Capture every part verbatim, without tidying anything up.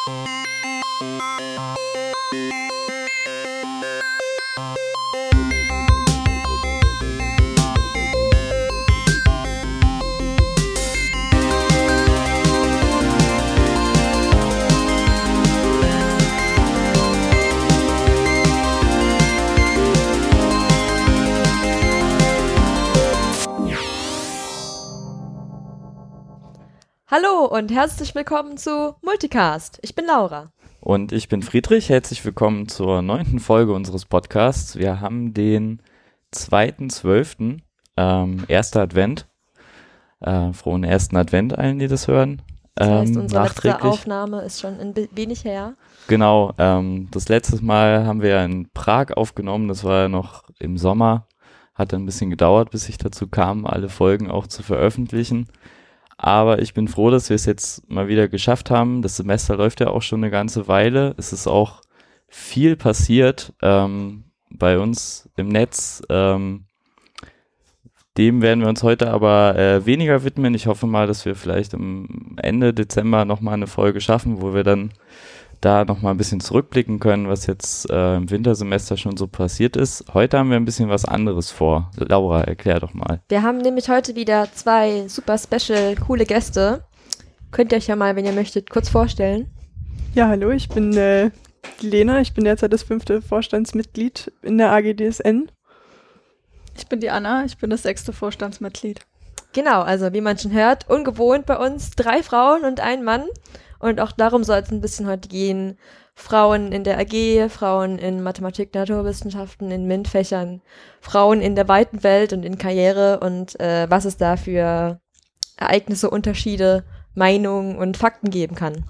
Hallo und herzlich willkommen zu Multicast. Ich bin Laura. Und ich bin Friedrich. Herzlich willkommen zur neunten Folge unseres Podcasts. Wir haben den zweiten zwölften Ähm, erster Advent. Äh, frohen ersten Advent allen, die das hören. Das heißt, ähm, unsere letzte Aufnahme ist schon ein wenig her. Genau. Ähm, das letzte Mal haben wir ja in Prag aufgenommen. Das war ja noch im Sommer. Hat ein bisschen gedauert, bis ich dazu kam, alle Folgen auch zu veröffentlichen. Aber ich bin froh, dass wir es jetzt mal wieder geschafft haben. Das Semester läuft ja auch schon eine ganze Weile. Es ist auch viel passiert ähm, bei uns im Netz. Ähm, dem werden wir uns heute aber äh, weniger widmen. Ich hoffe mal, dass wir vielleicht am Ende Dezember nochmal eine Folge schaffen, wo wir dann da nochmal ein bisschen zurückblicken können, was jetzt äh, im Wintersemester schon so passiert ist. Heute haben wir ein bisschen was anderes vor. Laura, erklär doch mal. Wir haben nämlich heute wieder zwei super special, coole Gäste. Könnt ihr euch ja mal, wenn ihr möchtet, kurz vorstellen. Ja, hallo, ich bin äh, die Lena. Ich bin derzeit das fünfte Vorstandsmitglied in der A G D S N. Ich bin die Anna, ich bin das sechste Vorstandsmitglied. Genau, also wie man schon hört, ungewohnt bei uns, drei Frauen und ein Mann. Und auch darum soll es ein bisschen heute gehen. Frauen in der A G, Frauen in Mathematik, Naturwissenschaften, in MINT-Fächern, Frauen in der weiten Welt und in Karriere und äh, was es da für Ereignisse, Unterschiede, Meinungen und Fakten geben kann.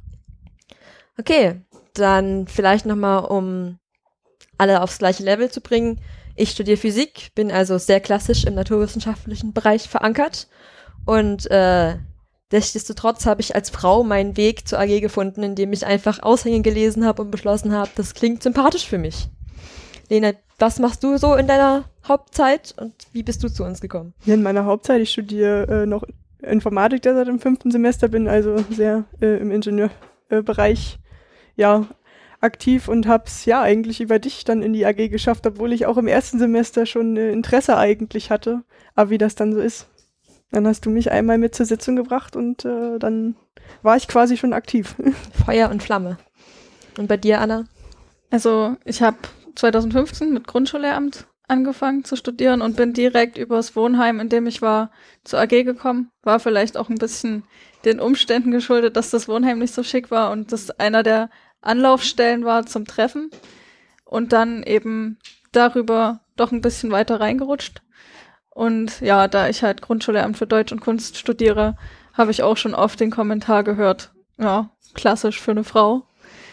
Okay, dann vielleicht nochmal, um alle aufs gleiche Level zu bringen. Ich studiere Physik, bin also sehr klassisch im naturwissenschaftlichen Bereich verankert und äh, nichtsdestotrotz habe ich als Frau meinen Weg zur A G gefunden, indem ich einfach Aushänge gelesen habe und beschlossen habe, das klingt sympathisch für mich. Lena, was machst du so in deiner Hauptzeit und wie bist du zu uns gekommen? Ja, in meiner Hauptzeit, ich studiere äh, noch Informatik derzeit im fünften Semester, bin also sehr äh, im Ingenieurbereich äh, ja, aktiv und habe es ja eigentlich über dich dann in die A G geschafft, obwohl ich auch im ersten Semester schon äh, Interesse eigentlich hatte, aber wie das dann so ist. Dann hast du mich einmal mit zur Sitzung gebracht und äh, dann war ich quasi schon aktiv. Feuer und Flamme. Und bei dir, Anna? Also ich habe zwanzig fünfzehn mit Grundschullehramt angefangen zu studieren und bin direkt übers Wohnheim, in dem ich war, zur A G gekommen. War vielleicht auch ein bisschen den Umständen geschuldet, dass das Wohnheim nicht so schick war und das einer der Anlaufstellen war zum Treffen. Und dann eben darüber doch ein bisschen weiter reingerutscht. Und ja, da ich halt Grundschullehramt für Deutsch und Kunst studiere, habe ich auch schon oft den Kommentar gehört, ja, klassisch für eine Frau.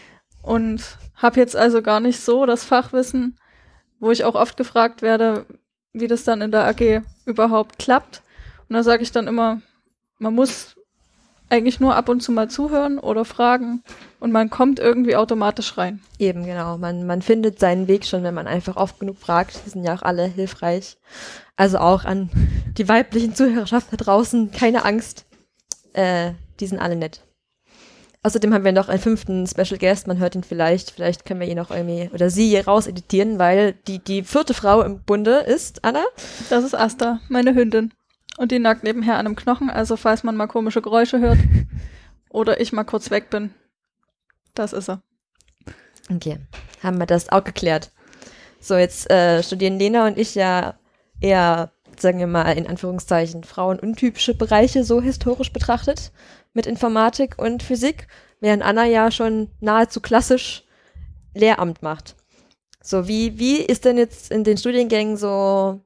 Und habe jetzt also gar nicht so das Fachwissen, wo ich auch oft gefragt werde, wie das dann in der A G überhaupt klappt. Und da sage ich dann immer, man muss eigentlich nur ab und zu mal zuhören oder fragen und man kommt irgendwie automatisch rein. Eben, genau. Man, man findet seinen Weg schon, wenn man einfach oft genug fragt. Die sind ja auch alle hilfreich. Also auch an die weiblichen Zuhörerschaft da draußen, keine Angst. Äh, die sind alle nett. Außerdem haben wir noch einen fünften Special Guest, man hört ihn vielleicht. Vielleicht können wir ihn noch irgendwie, oder sie hier raus editieren, weil die, die vierte Frau im Bunde ist, Anna? Das ist Asta, meine Hündin. Und die nagt nebenher an einem Knochen, also falls man mal komische Geräusche hört oder ich mal kurz weg bin, das ist er. Okay, haben wir das auch geklärt. So, jetzt äh, studieren Lena und ich ja eher, sagen wir mal, in Anführungszeichen frauenuntypische Bereiche, so historisch betrachtet, mit Informatik und Physik, während Anna ja schon nahezu klassisch Lehramt macht. So, wie, wie ist denn jetzt in den Studiengängen so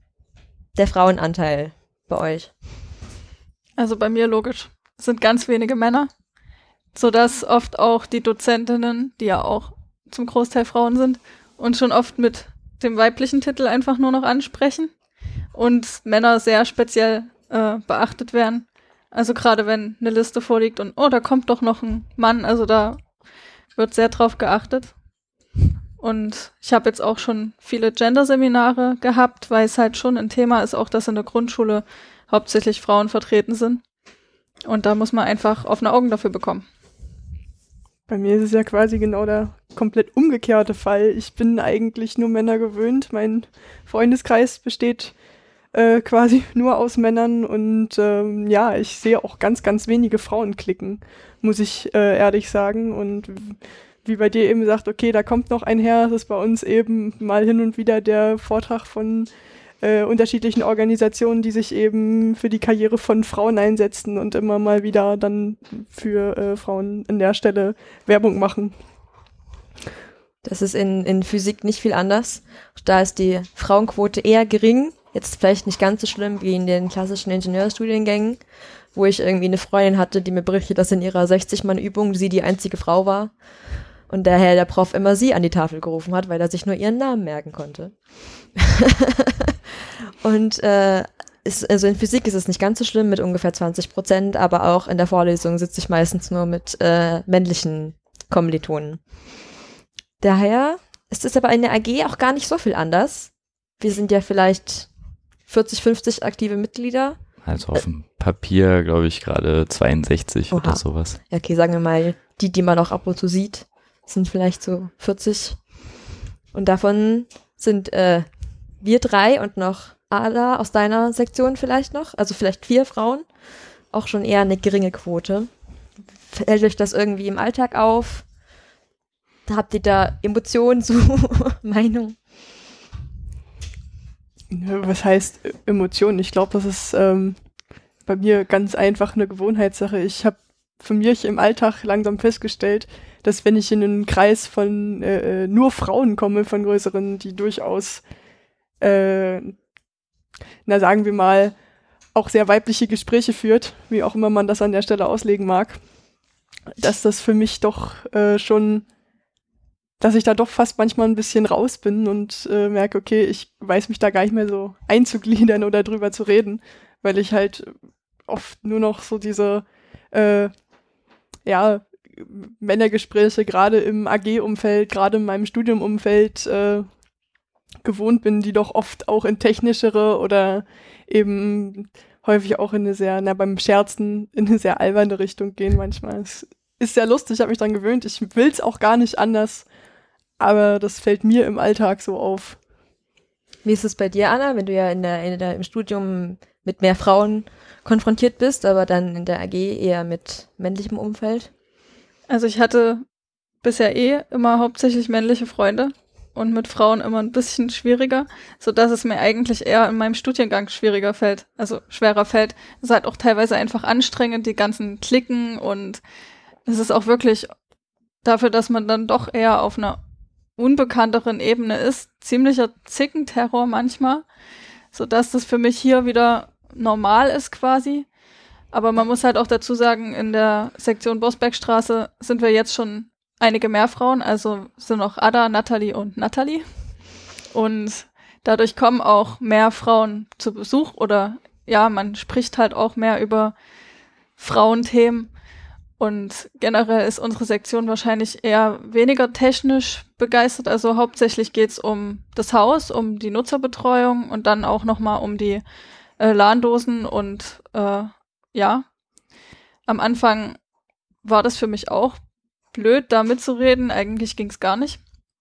der Frauenanteil bei euch? Also bei mir logisch, es sind ganz wenige Männer, sodass oft auch die Dozentinnen, die ja auch zum Großteil Frauen sind, uns schon oft mit dem weiblichen Titel einfach nur noch ansprechen und Männer sehr speziell äh, beachtet werden. Also gerade wenn eine Liste vorliegt und oh, da kommt doch noch ein Mann, also da wird sehr drauf geachtet. Und ich habe jetzt auch schon viele Gender-Seminare gehabt, weil es halt schon ein Thema ist, auch dass in der Grundschule hauptsächlich Frauen vertreten sind. Und da muss man einfach offene Augen dafür bekommen. Bei mir ist es ja quasi genau der komplett umgekehrte Fall. Ich bin eigentlich nur Männer gewöhnt. Mein Freundeskreis besteht äh, quasi nur aus Männern und ähm, ja, ich sehe auch ganz, ganz wenige Frauenklicken, muss ich äh, ehrlich sagen. Und wie bei dir eben sagt, okay, da kommt noch ein her, das ist bei uns eben mal hin und wieder der Vortrag von äh, unterschiedlichen Organisationen, die sich eben für die Karriere von Frauen einsetzen und immer mal wieder dann für äh, Frauen an der Stelle Werbung machen. Das ist in, in Physik nicht viel anders. Da ist die Frauenquote eher gering. Jetzt vielleicht nicht ganz so schlimm wie in den klassischen Ingenieurstudiengängen, wo ich irgendwie eine Freundin hatte, die mir berichtet, dass in ihrer sechzig-Mann-Übung sie die einzige Frau war. Und daher der Prof immer sie an die Tafel gerufen hat, weil er sich nur ihren Namen merken konnte. Und äh, ist, also in Physik ist es nicht ganz so schlimm mit ungefähr zwanzig Prozent, aber auch in der Vorlesung sitze ich meistens nur mit äh, männlichen Kommilitonen. Daher ist es aber in der A G auch gar nicht so viel anders. Wir sind ja vielleicht vierzig, fünfzig aktive Mitglieder. Also auf dem Papier, glaube ich, gerade zweiundsechzig Oha. oder sowas. Ja, okay, sagen wir mal, die, die man auch ab und zu sieht, sind vielleicht so vierzig. Und davon sind äh, wir drei und noch Ada aus deiner Sektion vielleicht noch, also vielleicht vier Frauen, auch schon eher eine geringe Quote. Fällt euch das irgendwie im Alltag auf? Habt ihr da Emotionen zu Meinung? Was heißt äh, Emotionen? Ich glaube, das ist ähm, bei mir ganz einfach eine Gewohnheitssache. Ich habe für mich im Alltag langsam festgestellt, dass wenn ich in einen Kreis von äh, nur Frauen komme, von größeren, die durchaus, äh, na sagen wir mal, auch sehr weibliche Gespräche führt, wie auch immer man das an der Stelle auslegen mag, dass das für mich doch äh, schon, dass ich da doch fast manchmal ein bisschen raus bin und äh, merke, okay, ich weiß mich da gar nicht mehr so einzugliedern oder drüber zu reden, weil ich halt oft nur noch so diese, äh, ja, Männergespräche gerade im A G-Umfeld, gerade in meinem Studiumumfeld äh, gewohnt bin, die doch oft auch in technischere oder eben häufig auch in eine sehr, na beim Scherzen, in eine sehr alberne Richtung gehen manchmal. Es ist sehr lustig, ich habe mich dran gewöhnt, ich will es auch gar nicht anders, aber das fällt mir im Alltag so auf. Wie ist es bei dir, Anna, wenn du ja in der, in der, im Studium mit mehr Frauen konfrontiert bist, aber dann in der A G eher mit männlichem Umfeld? Also ich hatte bisher eh immer hauptsächlich männliche Freunde und mit Frauen immer ein bisschen schwieriger, sodass es mir eigentlich eher in meinem Studiengang schwieriger fällt, also schwerer fällt. Es ist halt auch teilweise einfach anstrengend, die ganzen Klicken, und es ist auch wirklich dafür, dass man dann doch eher auf einer unbekannteren Ebene ist, ziemlicher Zickenterror manchmal, sodass das für mich hier wieder normal ist quasi. Aber man muss halt auch dazu sagen, in der Sektion Bosbergstraße sind wir jetzt schon einige mehr Frauen, also sind noch Ada, Nathalie und Nathalie. Und dadurch kommen auch mehr Frauen zu Besuch, oder ja, man spricht halt auch mehr über Frauenthemen. Und generell ist unsere Sektion wahrscheinlich eher weniger technisch begeistert. Also hauptsächlich geht's um das Haus, um die Nutzerbetreuung und dann auch nochmal um die äh, LAN-Dosen. Und äh, ja, am Anfang war das für mich auch blöd, da mitzureden. Eigentlich ging's gar nicht.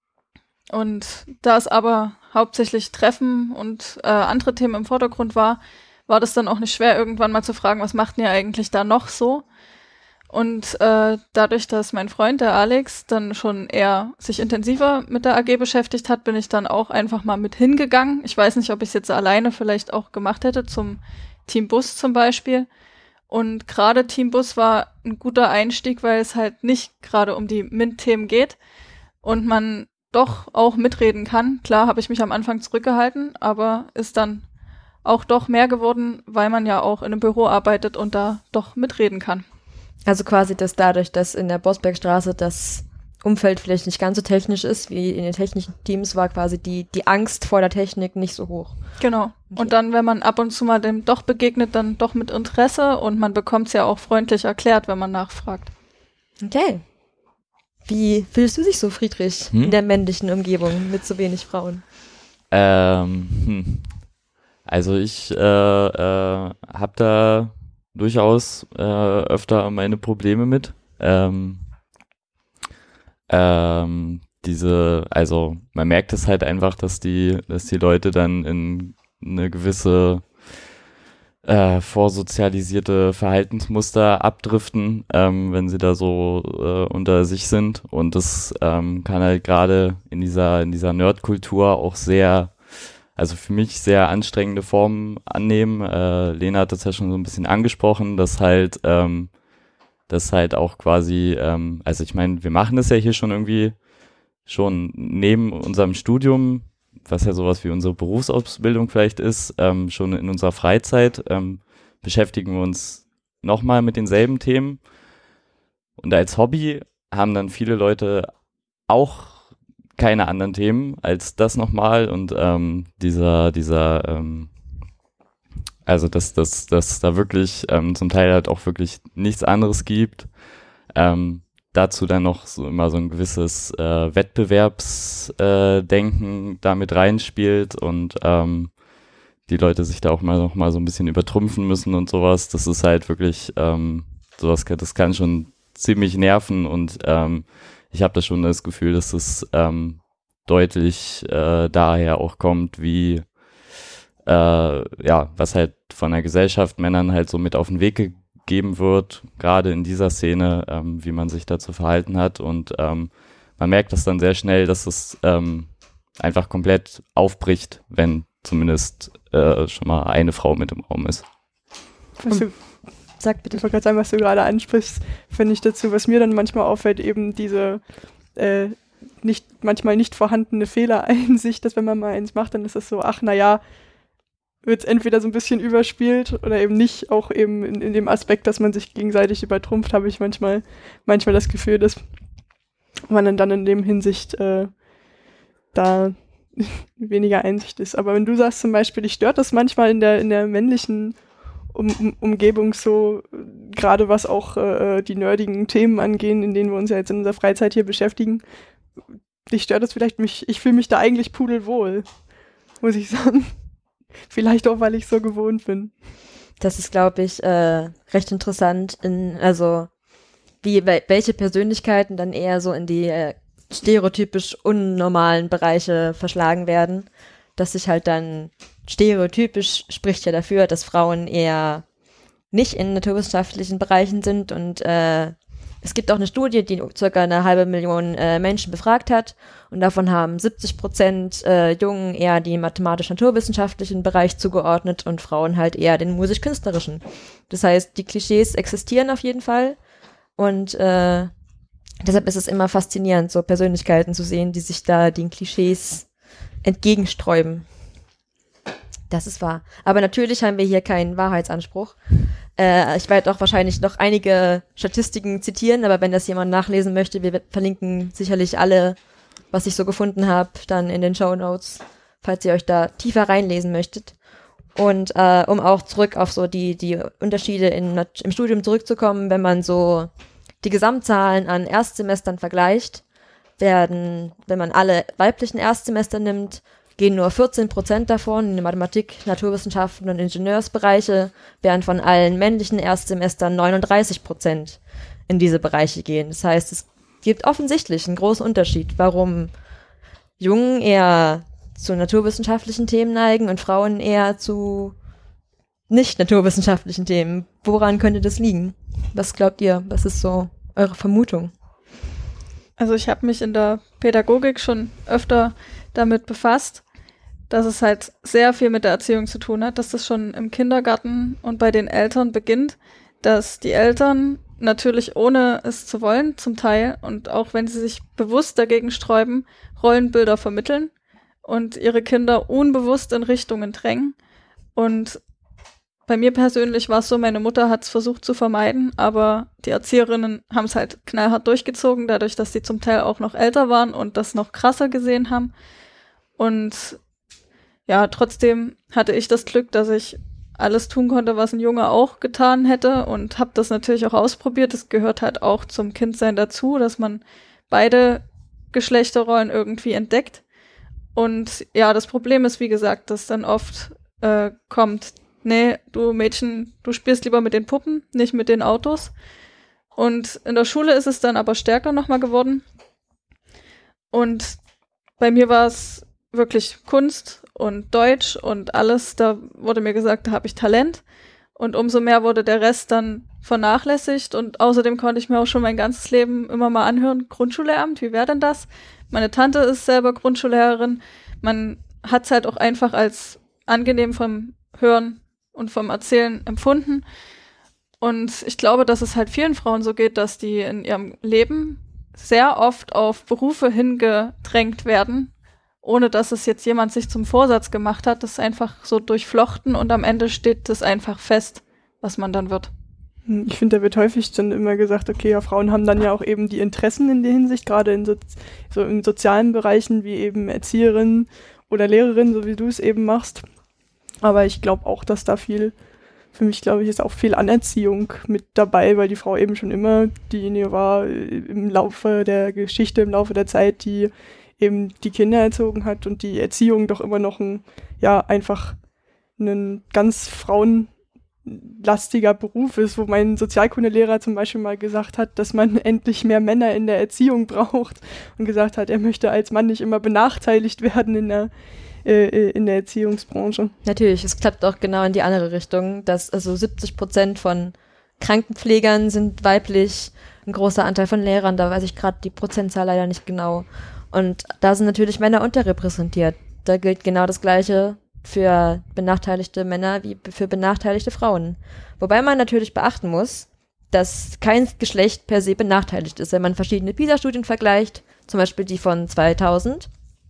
Und da es aber hauptsächlich Treffen und äh, andere Themen im Vordergrund war, war das dann auch nicht schwer, irgendwann mal zu fragen, was macht ihr eigentlich da noch so? Und äh, dadurch, dass mein Freund, der Alex, dann schon eher sich intensiver mit der A G beschäftigt hat, bin ich dann auch einfach mal mit hingegangen. Ich weiß nicht, ob ich es jetzt alleine vielleicht auch gemacht hätte, zum Team Bus zum Beispiel. Und gerade Team Bus war ein guter Einstieg, weil es halt nicht gerade um die MINT-Themen geht und man doch auch mitreden kann. Klar habe ich mich am Anfang zurückgehalten, aber ist dann auch doch mehr geworden, weil man ja auch in einem Büro arbeitet und da doch mitreden kann. Also quasi, dass dadurch, dass in der Bosbergstraße das Umfeld vielleicht nicht ganz so technisch ist wie in den technischen Teams, war quasi die, die Angst vor der Technik nicht so hoch. Genau. Okay. Und dann, wenn man ab und zu mal dem doch begegnet, dann doch mit Interesse, und man bekommt es ja auch freundlich erklärt, wenn man nachfragt. Okay. Wie fühlst du dich so, Friedrich, hm? in der männlichen Umgebung mit so wenig Frauen? Ähm, hm. Also ich äh, äh, habe da durchaus äh, öfter meine Probleme mit. Ähm, ähm, diese, also man merkt es halt einfach, dass die, dass die Leute dann in eine gewisse äh, vorsozialisierte Verhaltensmuster abdriften, ähm, wenn sie da so äh, unter sich sind. Und das ähm, kann halt gerade in dieser, in dieser Nerdkultur auch sehr, also für mich sehr anstrengende Formen annehmen. Äh, Lena hat das ja schon so ein bisschen angesprochen, dass halt, ähm, dass halt auch quasi, ähm, also ich meine, wir machen das ja hier schon irgendwie schon neben unserem Studium, was ja sowas wie unsere Berufsausbildung vielleicht ist, ähm, schon in unserer Freizeit ähm, beschäftigen wir uns nochmal mit denselben Themen. Und als Hobby haben dann viele Leute auch keine anderen Themen als das nochmal. Und ähm, dieser, dieser, ähm, also dass, dass, dass da wirklich ähm, zum Teil halt auch wirklich nichts anderes gibt. Ähm, dazu dann noch so immer so ein gewisses äh, Wettbewerbsdenken äh, damit reinspielt und ähm, die Leute sich da auch mal noch mal so ein bisschen übertrumpfen müssen und sowas. Das ist halt wirklich, ähm, sowas, das kann schon ziemlich nerven und ähm, ich habe da schon das Gefühl, dass es ähm, deutlich äh, daher auch kommt, wie äh, ja, was halt von der Gesellschaft Männern halt so mit auf den Weg gegeben geben wird, gerade in dieser Szene, ähm, wie man sich dazu verhalten hat und ähm, man merkt das dann sehr schnell, dass es ähm, einfach komplett aufbricht, wenn zumindest äh, schon mal eine Frau mit im Raum ist. Was du, Sag bitte. ich wollte gerade sagen, was du gerade ansprichst, finde ich dazu, was mir dann manchmal auffällt, eben diese äh, nicht, manchmal nicht vorhandene Fehlereinsicht, dass wenn man mal eins macht, dann ist das so, ach naja, wird es entweder so ein bisschen überspielt oder eben nicht, auch eben in, in dem Aspekt, dass man sich gegenseitig übertrumpft, habe ich manchmal, manchmal das Gefühl, dass man dann, dann in dem Hinsicht äh, da weniger Einsicht ist. Aber wenn du sagst zum Beispiel, dich stört das manchmal in der, in der männlichen um, um, Umgebung so, gerade was auch äh, die nerdigen Themen angehen, in denen wir uns ja jetzt in unserer Freizeit hier beschäftigen, dich stört das vielleicht, mich, ich fühle mich da eigentlich pudelwohl, muss ich sagen. Vielleicht auch, weil ich so gewohnt bin. Das ist, glaube ich, äh, recht interessant, in, also wie welche Persönlichkeiten dann eher so in die äh, stereotypisch unnormalen Bereiche verschlagen werden, dass sich halt dann stereotypisch spricht ja dafür, dass Frauen eher nicht in naturwissenschaftlichen Bereichen sind und äh, es gibt auch eine Studie, die circa eine halbe Million äh, Menschen befragt hat und davon haben siebzig Prozent äh, Jungen eher den mathematisch-naturwissenschaftlichen Bereich zugeordnet und Frauen halt eher den musisch-künstlerischen. Das heißt, die Klischees existieren auf jeden Fall und äh, deshalb ist es immer faszinierend, so Persönlichkeiten zu sehen, die sich da den Klischees entgegensträuben. Das ist wahr. Aber natürlich haben wir hier keinen Wahrheitsanspruch. Äh, ich werde auch wahrscheinlich noch einige Statistiken zitieren, aber wenn das jemand nachlesen möchte, wir verlinken sicherlich alle, was ich so gefunden habe, dann in den Shownotes, falls ihr euch da tiefer reinlesen möchtet. Und äh, um auch zurück auf so die, die Unterschiede in, im Studium zurückzukommen, wenn man so die Gesamtzahlen an Erstsemestern vergleicht, werden, wenn man alle weiblichen Erstsemester nimmt, gehen nur vierzehn Prozent davon in die Mathematik, Naturwissenschaften und Ingenieursbereiche, während von allen männlichen Erstsemestern neununddreißig Prozent in diese Bereiche gehen. Das heißt, es gibt offensichtlich einen großen Unterschied, warum Jungen eher zu naturwissenschaftlichen Themen neigen und Frauen eher zu nicht naturwissenschaftlichen Themen. Woran könnte das liegen? Was glaubt ihr? Was ist so eure Vermutung? Also ich habe mich in der Pädagogik schon öfter damit befasst, dass es halt sehr viel mit der Erziehung zu tun hat, dass das schon im Kindergarten und bei den Eltern beginnt, dass die Eltern natürlich ohne es zu wollen zum Teil und auch wenn sie sich bewusst dagegen sträuben, Rollenbilder vermitteln und ihre Kinder unbewusst in Richtungen drängen. Und bei mir persönlich war es so, meine Mutter hat es versucht zu vermeiden, aber die Erzieherinnen haben es halt knallhart durchgezogen, dadurch, dass sie zum Teil auch noch älter waren und das noch krasser gesehen haben. Und ja, trotzdem hatte ich das Glück, dass ich alles tun konnte, was ein Junge auch getan hätte und habe das natürlich auch ausprobiert. Das gehört halt auch zum Kindsein dazu, dass man beide Geschlechterrollen irgendwie entdeckt. Und ja, das Problem ist, wie gesagt, dass dann oft äh, kommt, nee, du Mädchen, du spielst lieber mit den Puppen, nicht mit den Autos. Und in der Schule ist es dann aber stärker nochmal geworden. Und bei mir war es wirklich Kunst und Deutsch und alles. Da wurde mir gesagt, da habe ich Talent. Und umso mehr wurde der Rest dann vernachlässigt. Und außerdem konnte ich mir auch schon mein ganzes Leben immer mal anhören, Grundschullehramt, wie wäre denn das? Meine Tante ist selber Grundschullehrerin. Man hat es halt auch einfach als angenehm vom Hören und vom Erzählen empfunden. Und ich glaube, dass es halt vielen Frauen so geht, dass die in ihrem Leben sehr oft auf Berufe hingedrängt werden, ohne dass es jetzt jemand sich zum Vorsatz gemacht hat. Das ist einfach so durchflochten und am Ende steht das einfach fest, was man dann wird. Ich finde, da wird häufig dann immer gesagt, okay, ja, Frauen haben dann ja auch eben die Interessen in der Hinsicht, gerade in so, so in sozialen Bereichen wie eben Erzieherin oder Lehrerin, so wie du es eben machst. Aber ich glaube auch, dass da viel, für mich glaube ich, ist auch viel Anerziehung mit dabei, weil die Frau eben schon immer diejenige war im Laufe der Geschichte, im Laufe der Zeit, die eben die Kinder erzogen hat und die Erziehung doch immer noch ein, ja, einfach ein ganz frauenlastiger Beruf ist, wo mein Sozialkundelehrer zum Beispiel mal gesagt hat, dass man endlich mehr Männer in der Erziehung braucht und gesagt hat, er möchte als Mann nicht immer benachteiligt werden in der äh, in der Erziehungsbranche. Natürlich, es klappt auch genau in die andere Richtung, dass also siebzig Prozent von Krankenpflegern sind weiblich, ein großer Anteil von Lehrern, da weiß ich gerade die Prozentzahl leider nicht genau. Und da sind natürlich Männer unterrepräsentiert. Da gilt genau das Gleiche für benachteiligte Männer wie für benachteiligte Frauen. Wobei man natürlich beachten muss, dass kein Geschlecht per se benachteiligt ist. Wenn man verschiedene PISA-Studien vergleicht, zum Beispiel die von zweitausend,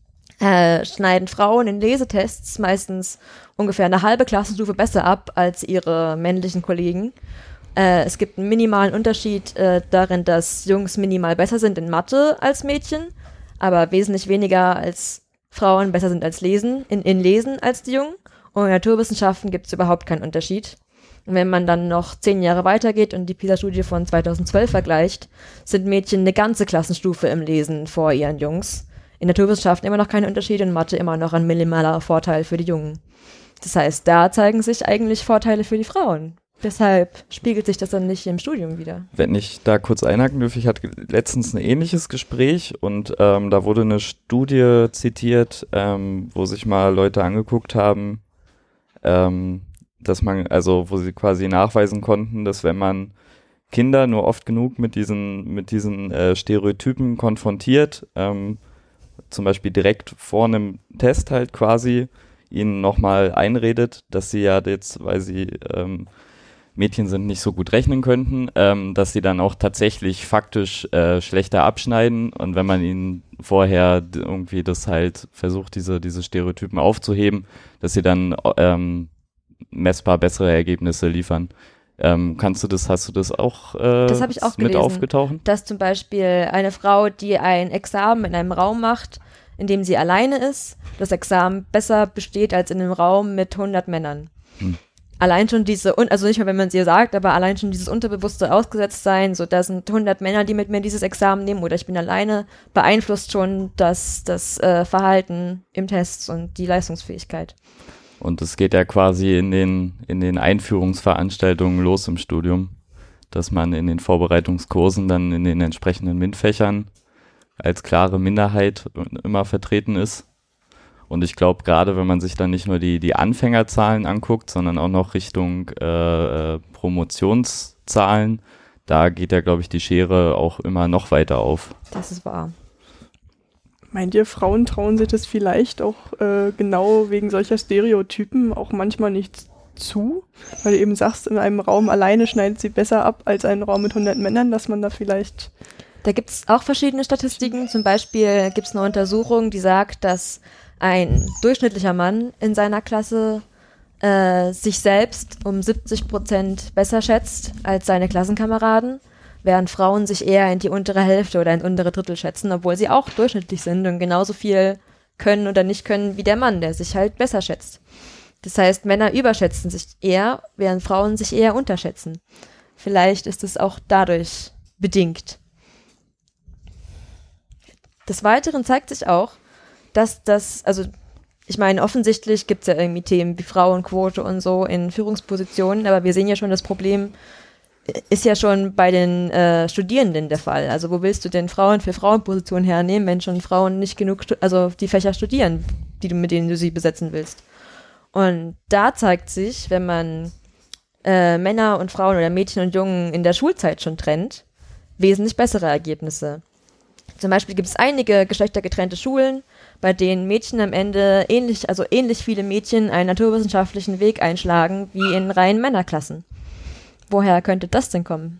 äh, schneiden Frauen in Lesetests meistens ungefähr eine halbe Klassenstufe besser ab als ihre männlichen Kollegen. Äh, es gibt einen minimalen Unterschied äh, darin, dass Jungs minimal besser sind in Mathe als Mädchen, aber wesentlich weniger als Frauen besser sind als Lesen, in, in Lesen als die Jungen. Und in Naturwissenschaften gibt es überhaupt keinen Unterschied. Und wenn man dann noch zehn Jahre weitergeht und die PISA-Studie von zweitausendzwölf vergleicht, sind Mädchen eine ganze Klassenstufe im Lesen vor ihren Jungs. In Naturwissenschaften immer noch keine Unterschiede, in Mathe immer noch ein minimaler Vorteil für die Jungen. Das heißt, da zeigen sich eigentlich Vorteile für die Frauen. Deshalb spiegelt sich das dann nicht im Studium wieder. Wenn ich da kurz einhaken dürfe, ich hatte letztens ein ähnliches Gespräch und ähm, da wurde eine Studie zitiert, ähm, wo sich mal Leute angeguckt haben, ähm, dass man, also wo sie quasi nachweisen konnten, dass wenn man Kinder nur oft genug mit diesen, mit diesen äh, Stereotypen konfrontiert, ähm, zum Beispiel direkt vor einem Test halt quasi, ihnen nochmal einredet, dass sie ja jetzt, weil sie ähm, Mädchen sind, nicht so gut rechnen könnten, ähm, dass sie dann auch tatsächlich faktisch äh, schlechter abschneiden und wenn man ihnen vorher d- irgendwie das halt versucht, diese, diese Stereotypen aufzuheben, dass sie dann ähm, messbar bessere Ergebnisse liefern. Ähm, kannst du das, hast du das auch, äh, Das habe ich auch mit gelesen, aufgetauchen? dass zum Beispiel eine Frau, die ein Examen in einem Raum macht, in dem sie alleine ist, das Examen besser besteht als in einem Raum mit hundert Männern. Hm. Allein schon diese, also nicht mal, wenn man es ihr sagt, aber allein schon dieses unterbewusste Ausgesetztsein, so da sind hundert Männer, die mit mir dieses Examen nehmen oder ich bin alleine, beeinflusst schon das, das äh, Verhalten im Test und die Leistungsfähigkeit. Und es geht ja quasi in den, in den Einführungsveranstaltungen los im Studium, dass man in den Vorbereitungskursen dann in den entsprechenden MINT-Fächern als klare Minderheit immer vertreten ist. Und ich glaube, gerade wenn man sich dann nicht nur die, die Anfängerzahlen anguckt, sondern auch noch Richtung äh, äh, Promotionszahlen, da geht ja, glaube ich, die Schere auch immer noch weiter auf. Das ist wahr. Meint ihr, Frauen trauen sich das vielleicht auch äh, genau wegen solcher Stereotypen auch manchmal nicht zu? Weil du eben sagst, in einem Raum alleine schneidet sie besser ab als einen Raum mit hundert Männern, dass man da vielleicht... Da gibt es auch verschiedene Statistiken. Zum Beispiel gibt es eine Untersuchung, die sagt, dass ein durchschnittlicher Mann in seiner Klasse äh, sich selbst um siebzig Prozent besser schätzt als seine Klassenkameraden, während Frauen sich eher in die untere Hälfte oder ins untere Drittel schätzen, obwohl sie auch durchschnittlich sind und genauso viel können oder nicht können wie der Mann, der sich halt besser schätzt. Das heißt, Männer überschätzen sich eher, während Frauen sich eher unterschätzen. Vielleicht ist es auch dadurch bedingt. Des Weiteren zeigt sich auch, dass das, also ich meine, offensichtlich gibt es ja irgendwie Themen wie Frauenquote und so in Führungspositionen, aber wir sehen ja schon das Problem ist ja schon bei den äh, Studierenden der Fall. Also wo willst du denn Frauen für Frauenpositionen hernehmen, wenn schon Frauen nicht genug, stu- also die Fächer studieren, die du, mit denen du sie besetzen willst. Und da zeigt sich, wenn man äh, Männer und Frauen oder Mädchen und Jungen in der Schulzeit schon trennt, wesentlich bessere Ergebnisse. Zum Beispiel gibt es einige geschlechtergetrennte Schulen, bei denen Mädchen am Ende ähnlich, also ähnlich viele Mädchen einen naturwissenschaftlichen Weg einschlagen wie in reinen Männerklassen. Woher könnte das denn kommen?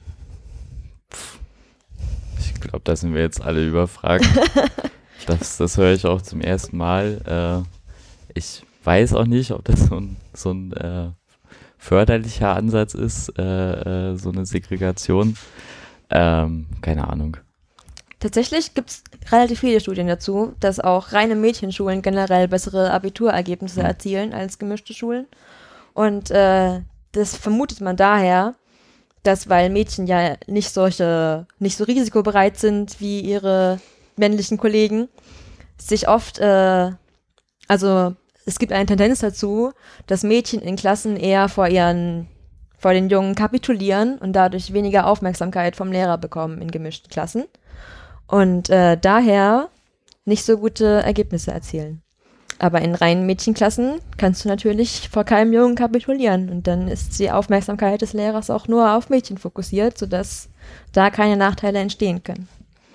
Ich glaube, da sind wir jetzt alle überfragt. das, das höre ich auch zum ersten Mal. Äh, ich weiß auch nicht, ob das so ein, so ein äh, förderlicher Ansatz ist, äh, äh, so eine Segregation. Ähm, keine Ahnung. Tatsächlich gibt es relativ viele Studien dazu, dass auch reine Mädchenschulen generell bessere Abiturergebnisse Mhm. erzielen als gemischte Schulen. Und äh, das vermutet man daher, dass, weil Mädchen ja nicht solche, nicht so risikobereit sind wie ihre männlichen Kollegen, sich oft, äh, also es gibt eine Tendenz dazu, dass Mädchen in Klassen eher vor ihren, vor den Jungen kapitulieren und dadurch weniger Aufmerksamkeit vom Lehrer bekommen in gemischten Klassen und äh, daher nicht so gute Ergebnisse erzielen. Aber in reinen Mädchenklassen kannst du natürlich vor keinem Jungen kapitulieren und dann ist die Aufmerksamkeit des Lehrers auch nur auf Mädchen fokussiert, sodass da keine Nachteile entstehen können.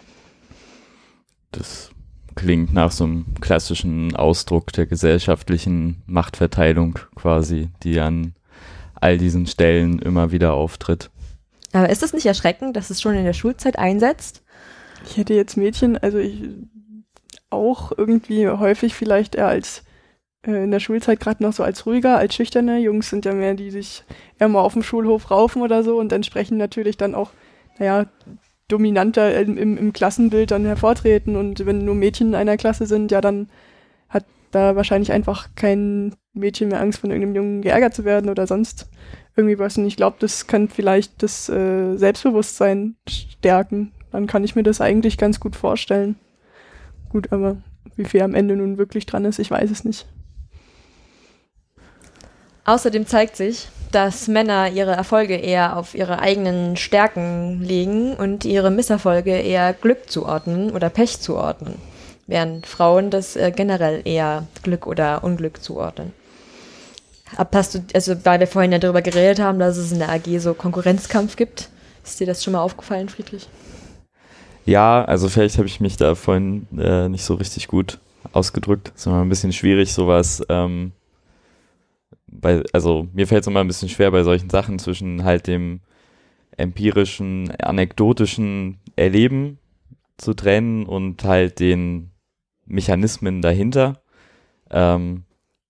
Das klingt nach so einem klassischen Ausdruck der gesellschaftlichen Machtverteilung quasi, die an all diesen Stellen immer wieder auftritt. Aber ist es nicht erschreckend, dass es schon in der Schulzeit einsetzt? Ich hätte jetzt Mädchen, also ich auch irgendwie häufig vielleicht eher als äh, in der Schulzeit gerade noch so als ruhiger, als schüchterne. Jungs sind ja mehr, die sich eher mal auf dem Schulhof raufen oder so und entsprechend natürlich dann auch, naja, dominanter im, im, im Klassenbild dann hervortreten. Und wenn nur Mädchen in einer Klasse sind, ja, dann hat da wahrscheinlich einfach kein Mädchen mehr Angst, von irgendeinem Jungen geärgert zu werden oder sonst irgendwie was. Und ich glaube, das kann vielleicht das äh, Selbstbewusstsein stärken. Dann kann ich mir das eigentlich ganz gut vorstellen. Gut, aber wie viel am Ende nun wirklich dran ist, ich weiß es nicht. Außerdem zeigt sich, dass Männer ihre Erfolge eher auf ihre eigenen Stärken legen und ihre Misserfolge eher Glück zuordnen oder Pech zuordnen, während Frauen das äh, generell eher Glück oder Unglück zuordnen. Ab, hast du, also weil wir vorhin ja darüber geredet haben, dass es in der A G so Konkurrenzkampf gibt, ist dir das schon mal aufgefallen, Friedrich? Ja, also vielleicht habe ich mich da vorhin äh, nicht so richtig gut ausgedrückt. Es ist immer ein bisschen schwierig, sowas, ähm, bei, also mir fällt es immer ein bisschen schwer bei solchen Sachen zwischen halt dem empirischen, anekdotischen Erleben zu trennen und halt den Mechanismen dahinter. Ähm,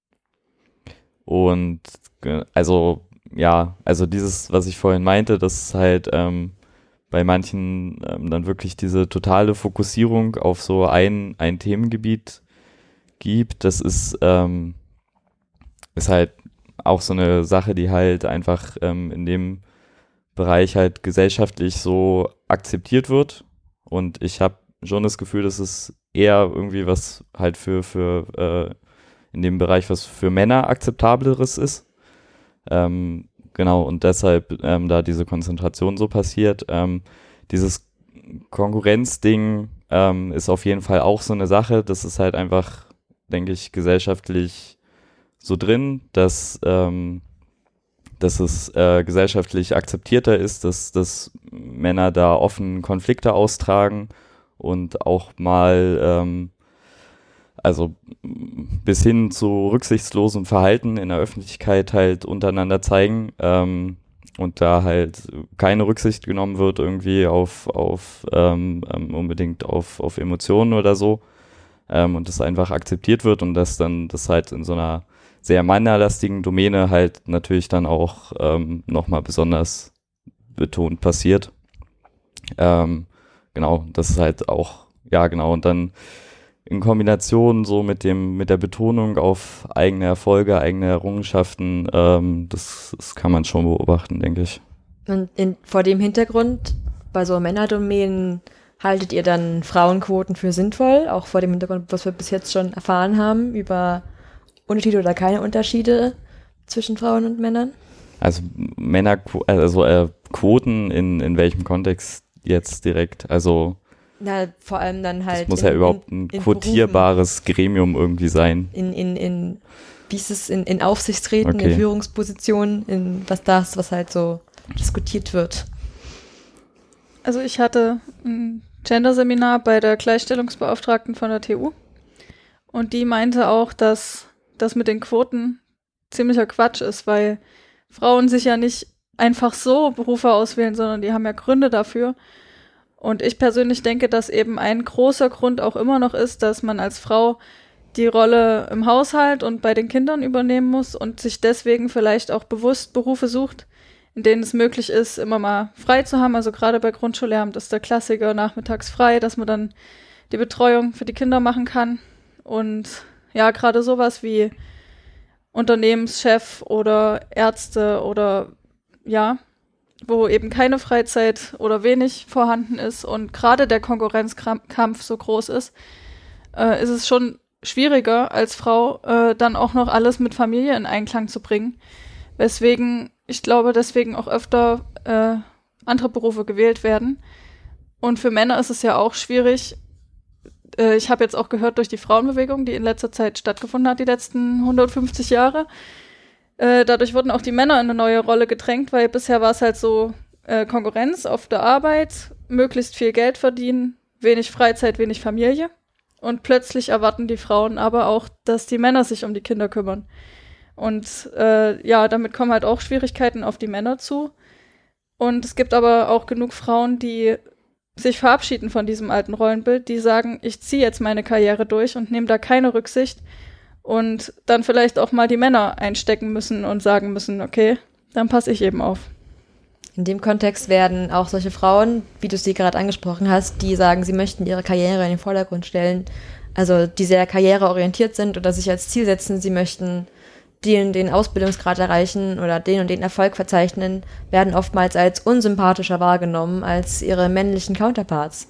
und äh, also, ja, also dieses, was ich vorhin meinte, dass halt ähm, bei manchen ähm, dann wirklich diese totale Fokussierung auf so ein, ein Themengebiet gibt. Das ist, ähm, ist halt auch so eine Sache, die halt einfach ähm, in dem Bereich halt gesellschaftlich so akzeptiert wird. Und ich habe schon das Gefühl, dass es eher irgendwie was halt für, für äh, in dem Bereich was für Männer akzeptableres ist. Ähm, Genau, und deshalb ähm, da diese Konzentration so passiert. Ähm, dieses Konkurrenzding ähm, ist auf jeden Fall auch so eine Sache. Das ist halt einfach, denke ich, gesellschaftlich so drin, dass, ähm, dass es äh, gesellschaftlich akzeptierter ist, dass, dass Männer da offen Konflikte austragen und auch mal ähm, also bis hin zu rücksichtslosem Verhalten in der Öffentlichkeit halt untereinander zeigen ähm, und da halt keine Rücksicht genommen wird irgendwie auf, auf ähm, unbedingt auf, auf Emotionen oder so ähm, und das einfach akzeptiert wird und dass dann das halt in so einer sehr männerlastigen Domäne halt natürlich dann auch ähm, nochmal besonders betont passiert. Ähm, genau, das ist halt auch, ja genau, und dann in Kombination so mit dem, mit der Betonung auf eigene Erfolge, eigene Errungenschaften, ähm, das, das kann man schon beobachten, denke ich. Und in, vor dem Hintergrund, bei so Männerdomänen, haltet ihr dann Frauenquoten für sinnvoll, auch vor dem Hintergrund, was wir bis jetzt schon erfahren haben, über Unterschiede oder keine Unterschiede zwischen Frauen und Männern? Also Männer, also äh, Quoten in, in welchem Kontext jetzt direkt? Also Na, vor allem dann halt. es muss in, ja überhaupt in, ein in quotierbares Berufen. Gremium irgendwie sein. In, in, in, wie ist es, in, in Aufsichtsräten, Okay. in Führungspositionen, in was das, was halt so diskutiert wird. Also ich hatte ein Gender-Seminar bei der Gleichstellungsbeauftragten von der T U und die meinte auch, dass das mit den Quoten ziemlicher Quatsch ist, weil Frauen sich ja nicht einfach so Berufe auswählen, sondern die haben ja Gründe dafür. Und ich persönlich denke, dass eben ein großer Grund auch immer noch ist, dass man als Frau die Rolle im Haushalt und bei den Kindern übernehmen muss und sich deswegen vielleicht auch bewusst Berufe sucht, in denen es möglich ist, immer mal frei zu haben. Also gerade bei Grundschullehramt ist der Klassiker nachmittags frei, dass man dann die Betreuung für die Kinder machen kann. Und ja, gerade sowas wie Unternehmenschef oder Ärzte oder ja, wo eben keine Freizeit oder wenig vorhanden ist und gerade der Konkurrenzkampf so groß ist, äh, ist es schon schwieriger als Frau äh, dann auch noch alles mit Familie in Einklang zu bringen. Weswegen, ich glaube, deswegen auch öfter äh, andere Berufe gewählt werden. Und für Männer ist es ja auch schwierig. Äh, ich habe jetzt auch gehört durch die Frauenbewegung, die in letzter Zeit stattgefunden hat, die letzten hundertfünfzig Jahre. Äh, dadurch wurden auch die Männer in eine neue Rolle gedrängt, weil bisher war es halt so äh, Konkurrenz auf der Arbeit, möglichst viel Geld verdienen, wenig Freizeit, wenig Familie. Und plötzlich erwarten die Frauen aber auch, dass die Männer sich um die Kinder kümmern. Und äh, ja, damit kommen halt auch Schwierigkeiten auf die Männer zu. Und es gibt aber auch genug Frauen, die sich verabschieden von diesem alten Rollenbild, die sagen, ich ziehe jetzt meine Karriere durch und nehme da keine Rücksicht und dann vielleicht auch mal die Männer einstecken müssen und sagen müssen, okay, dann passe ich eben auf. In dem Kontext werden auch solche Frauen, wie du sie gerade angesprochen hast, die sagen, sie möchten ihre Karriere in den Vordergrund stellen, also die sehr karriereorientiert sind oder sich als Ziel setzen, sie möchten den, den Ausbildungsgrad erreichen oder den und den Erfolg verzeichnen, werden oftmals als unsympathischer wahrgenommen als ihre männlichen Counterparts.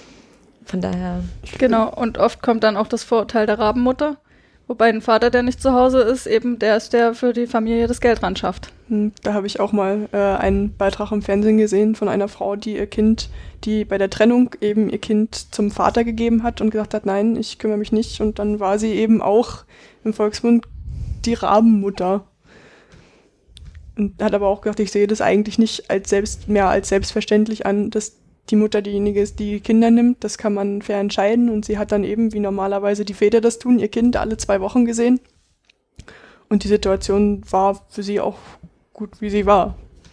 Von daher. Genau, und oft kommt dann auch das Vorurteil der Rabenmutter, wobei ein Vater, der nicht zu Hause ist, eben der ist, der für die Familie das Geld ran schafft. Da habe ich auch mal äh, einen Beitrag im Fernsehen gesehen von einer Frau, die ihr Kind, die bei der Trennung eben ihr Kind zum Vater gegeben hat und gesagt hat, nein, ich kümmere mich nicht. Und dann war sie eben auch im Volksmund die Rabenmutter. Und hat aber auch gesagt, ich sehe das eigentlich nicht als selbst, mehr als selbstverständlich an, dass die Mutter diejenige ist, die Kinder nimmt. Das kann man fair entscheiden. Und sie hat dann eben, wie normalerweise die Väter das tun, ihr Kind alle zwei Wochen gesehen. Und die Situation war für sie auch gut, wie sie war.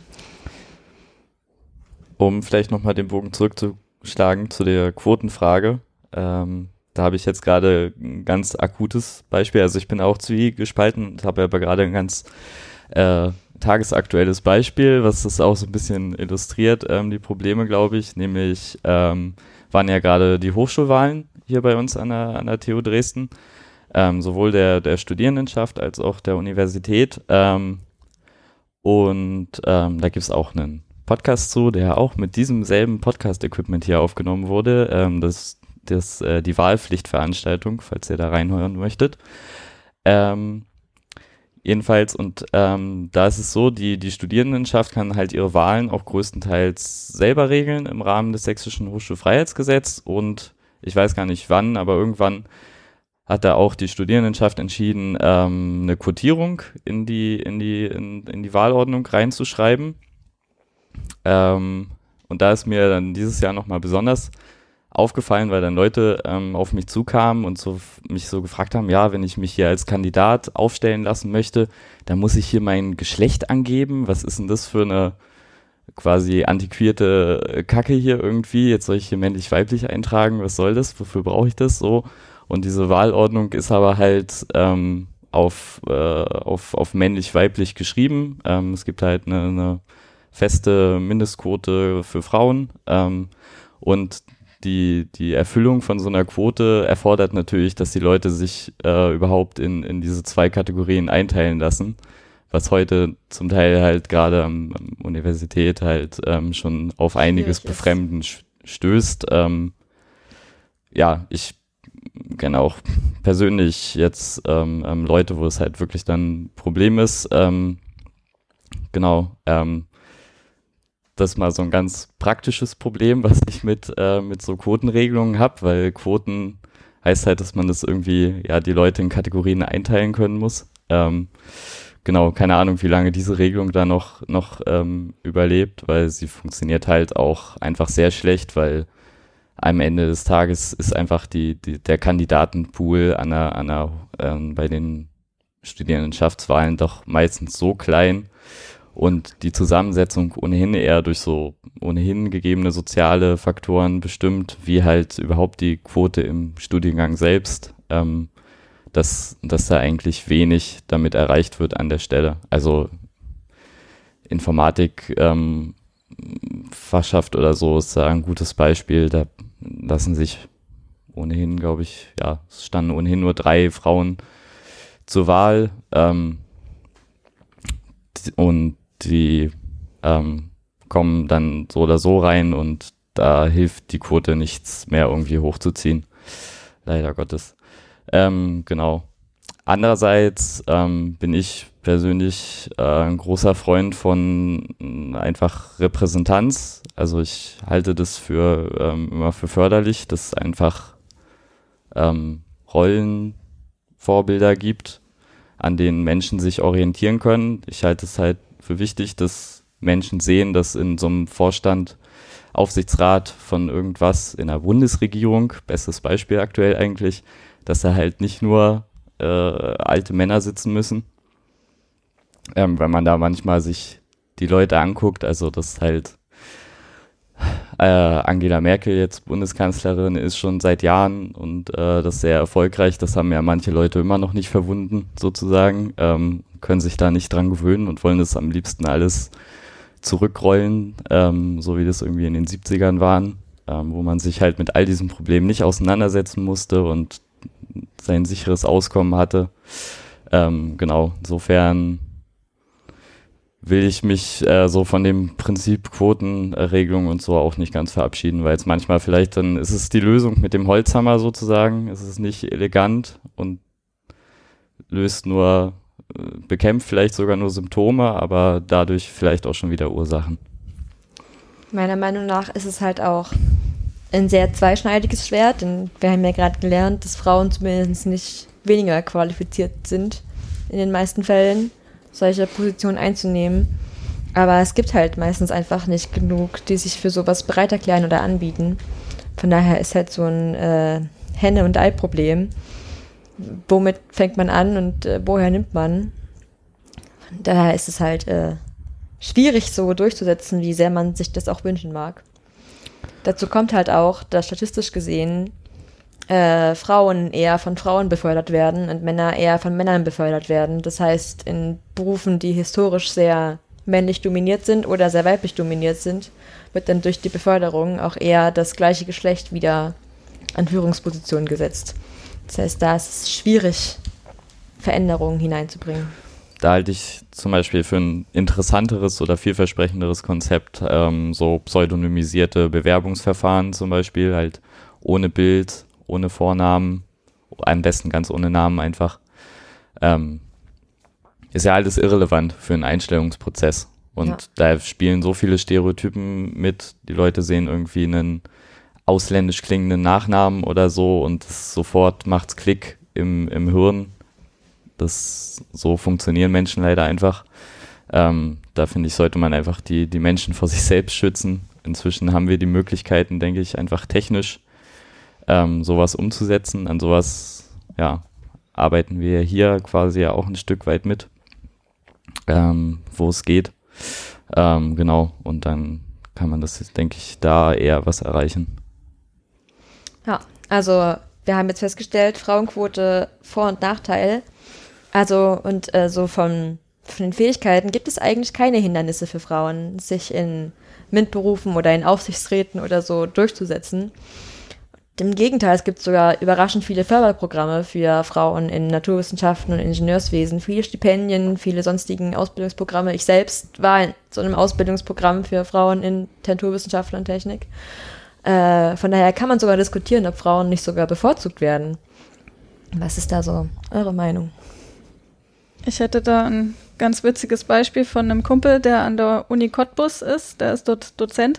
Um vielleicht nochmal den Bogen zurückzuschlagen zu der Quotenfrage. Ähm, da habe ich jetzt gerade ein ganz akutes Beispiel. Also ich bin auch zwiegespalten und habe aber gerade ein ganz äh, tagesaktuelles Beispiel, was das auch so ein bisschen illustriert, ähm, die Probleme, glaube ich. Nämlich ähm, waren ja gerade die Hochschulwahlen hier bei uns an der, an der T U Dresden. Ähm, sowohl der, der Studierendenschaft als auch der Universität. Ähm, und ähm, da gibt es auch einen Podcast zu, der auch mit diesem selben Podcast-Equipment hier aufgenommen wurde. Ähm, das das äh, die Wahlpflichtveranstaltung, falls ihr da reinhören möchtet. Ähm, jedenfalls, und ähm, da ist es so, die, die Studierendenschaft kann halt ihre Wahlen auch größtenteils selber regeln im Rahmen des Sächsischen Hochschulfreiheitsgesetzes und ich weiß gar nicht wann, aber irgendwann hat da auch die Studierendenschaft entschieden, ähm, eine Quotierung in die, in die, in, in die Wahlordnung reinzuschreiben. Ähm, und da ist mir dann dieses Jahr nochmal besonders aufgefallen, weil dann Leute ähm, auf mich zukamen und so mich so gefragt haben, ja, wenn ich mich hier als Kandidat aufstellen lassen möchte, dann muss ich hier mein Geschlecht angeben. Was ist denn das für eine quasi antiquierte Kacke hier irgendwie? Jetzt soll ich hier männlich-weiblich eintragen, was soll das? Wofür brauche ich das so? Und diese Wahlordnung ist aber halt ähm, auf, äh, auf, auf männlich-weiblich geschrieben. Ähm, es gibt halt eine, eine feste Mindestquote für Frauen ähm, und Die, die Erfüllung von so einer Quote erfordert natürlich, dass die Leute sich äh, überhaupt in, in diese zwei Kategorien einteilen lassen, was heute zum Teil halt gerade am, am Universität halt ähm, schon auf einiges Befremden stößt. Ähm, ja, ich kenne auch persönlich jetzt ähm, ähm, Leute, wo es halt wirklich dann ein Problem ist, ähm, genau. Ähm, das ist mal so ein ganz praktisches Problem, was ich mit, äh, mit so Quotenregelungen habe, weil Quoten heißt halt, dass man das irgendwie, ja, die Leute in Kategorien einteilen können muss. Ähm, genau, keine Ahnung, wie lange diese Regelung da noch, noch ähm, überlebt, weil sie funktioniert halt auch einfach sehr schlecht, weil am Ende des Tages ist einfach die, die, der Kandidatenpool an einer, an einer, ähm, bei den Studierendenschaftswahlen doch meistens so klein und die Zusammensetzung ohnehin eher durch so ohnehin gegebene soziale Faktoren bestimmt, wie halt überhaupt die Quote im Studiengang selbst, ähm, dass, dass da eigentlich wenig damit erreicht wird an der Stelle. Also Informatik, ähm, Fachschaft oder so ist da ein gutes Beispiel. Da lassen sich ohnehin, glaube ich, ja, es standen ohnehin nur drei Frauen zur Wahl ähm, und die ähm, kommen dann so oder so rein und da hilft die Quote nichts mehr irgendwie hochzuziehen. Leider Gottes. Ähm, genau. Andererseits ähm, bin ich persönlich äh, ein großer Freund von äh, einfach Repräsentanz. Also ich halte das für ähm, immer für förderlich, dass es einfach ähm, Rollenvorbilder gibt, an denen Menschen sich orientieren können. Ich halte es halt für wichtig, dass Menschen sehen, dass in so einem Vorstand, Aufsichtsrat von irgendwas in der Bundesregierung, bestes Beispiel aktuell eigentlich, dass da halt nicht nur äh, alte Männer sitzen müssen, ähm, weil man da manchmal sich die Leute anguckt, also dass halt äh, Angela Merkel jetzt Bundeskanzlerin ist schon seit Jahren und äh, das ist sehr erfolgreich, das haben ja manche Leute immer noch nicht verwunden sozusagen, ähm, können sich da nicht dran gewöhnen und wollen das am liebsten alles zurückrollen, ähm, so wie das irgendwie in den siebzigern waren, ähm, wo man sich halt mit all diesen Problemen nicht auseinandersetzen musste und sein sicheres Auskommen hatte. Ähm, genau, insofern will ich mich äh, so von dem Prinzip Quotenregelung und so auch nicht ganz verabschieden, weil es manchmal vielleicht dann, ist es die Lösung mit dem Holzhammer sozusagen, es ist nicht elegant und löst nur, äh, bekämpft vielleicht sogar nur Symptome, aber dadurch vielleicht auch schon wieder Ursachen. Meiner Meinung nach ist es halt auch ein sehr zweischneidiges Schwert, denn wir haben ja gerade gelernt, dass Frauen zumindest nicht weniger qualifiziert sind, in den meisten Fällen, solche Positionen einzunehmen. Aber es gibt halt meistens einfach nicht genug, die sich für sowas bereit erklären oder anbieten. Von daher ist halt so ein äh, Henne- und Ei-Problem. Womit fängt man an und äh, woher nimmt man? Von daher ist es halt äh, schwierig so durchzusetzen, wie sehr man sich das auch wünschen mag. Dazu kommt halt auch, dass statistisch gesehen äh, Frauen eher von Frauen befördert werden und Männer eher von Männern befördert werden. Das heißt, in Berufen, die historisch sehr männlich dominiert sind oder sehr weiblich dominiert sind, wird dann durch die Beförderung auch eher das gleiche Geschlecht wieder an Führungspositionen gesetzt. Das heißt, da ist es schwierig, Veränderungen hineinzubringen. Da halte ich zum Beispiel für ein interessanteres oder vielversprechenderes Konzept, ähm, so pseudonymisierte Bewerbungsverfahren zum Beispiel, halt ohne Bild, ohne Vornamen, am besten ganz ohne Namen einfach. Ähm, ist ja alles irrelevant für einen Einstellungsprozess. Und ja. Da spielen so viele Stereotypen mit. Die Leute sehen irgendwie einen ausländisch klingenden Nachnamen oder so und das sofort macht's Klick im, im Hirn. Das, so funktionieren Menschen leider einfach. Ähm, da finde ich, sollte man einfach die, die Menschen vor sich selbst schützen. Inzwischen haben wir die Möglichkeiten, denke ich, einfach technisch ähm, sowas umzusetzen. An sowas, ja, arbeiten wir hier quasi ja auch ein Stück weit mit, ähm, wo es geht. Ähm, genau, und dann kann man das, denke ich, da eher was erreichen. Ja, also wir haben jetzt festgestellt, Frauenquote, Vor- und Nachteil. Also und äh, so von, von den Fähigkeiten gibt es eigentlich keine Hindernisse für Frauen, sich in MINT-Berufen oder in Aufsichtsräten oder so durchzusetzen. Im Gegenteil, es gibt sogar überraschend viele Förderprogramme für Frauen in Naturwissenschaften und Ingenieurswesen, viele Stipendien, viele sonstigen Ausbildungsprogramme. Ich selbst war in so einem Ausbildungsprogramm für Frauen in Naturwissenschaften und Technik. Äh, von daher kann man sogar diskutieren, ob Frauen nicht sogar bevorzugt werden. Was ist da so eure Meinung? Ich hätte da ein ganz witziges Beispiel von einem Kumpel, der an der Uni Cottbus ist. Der ist dort Dozent.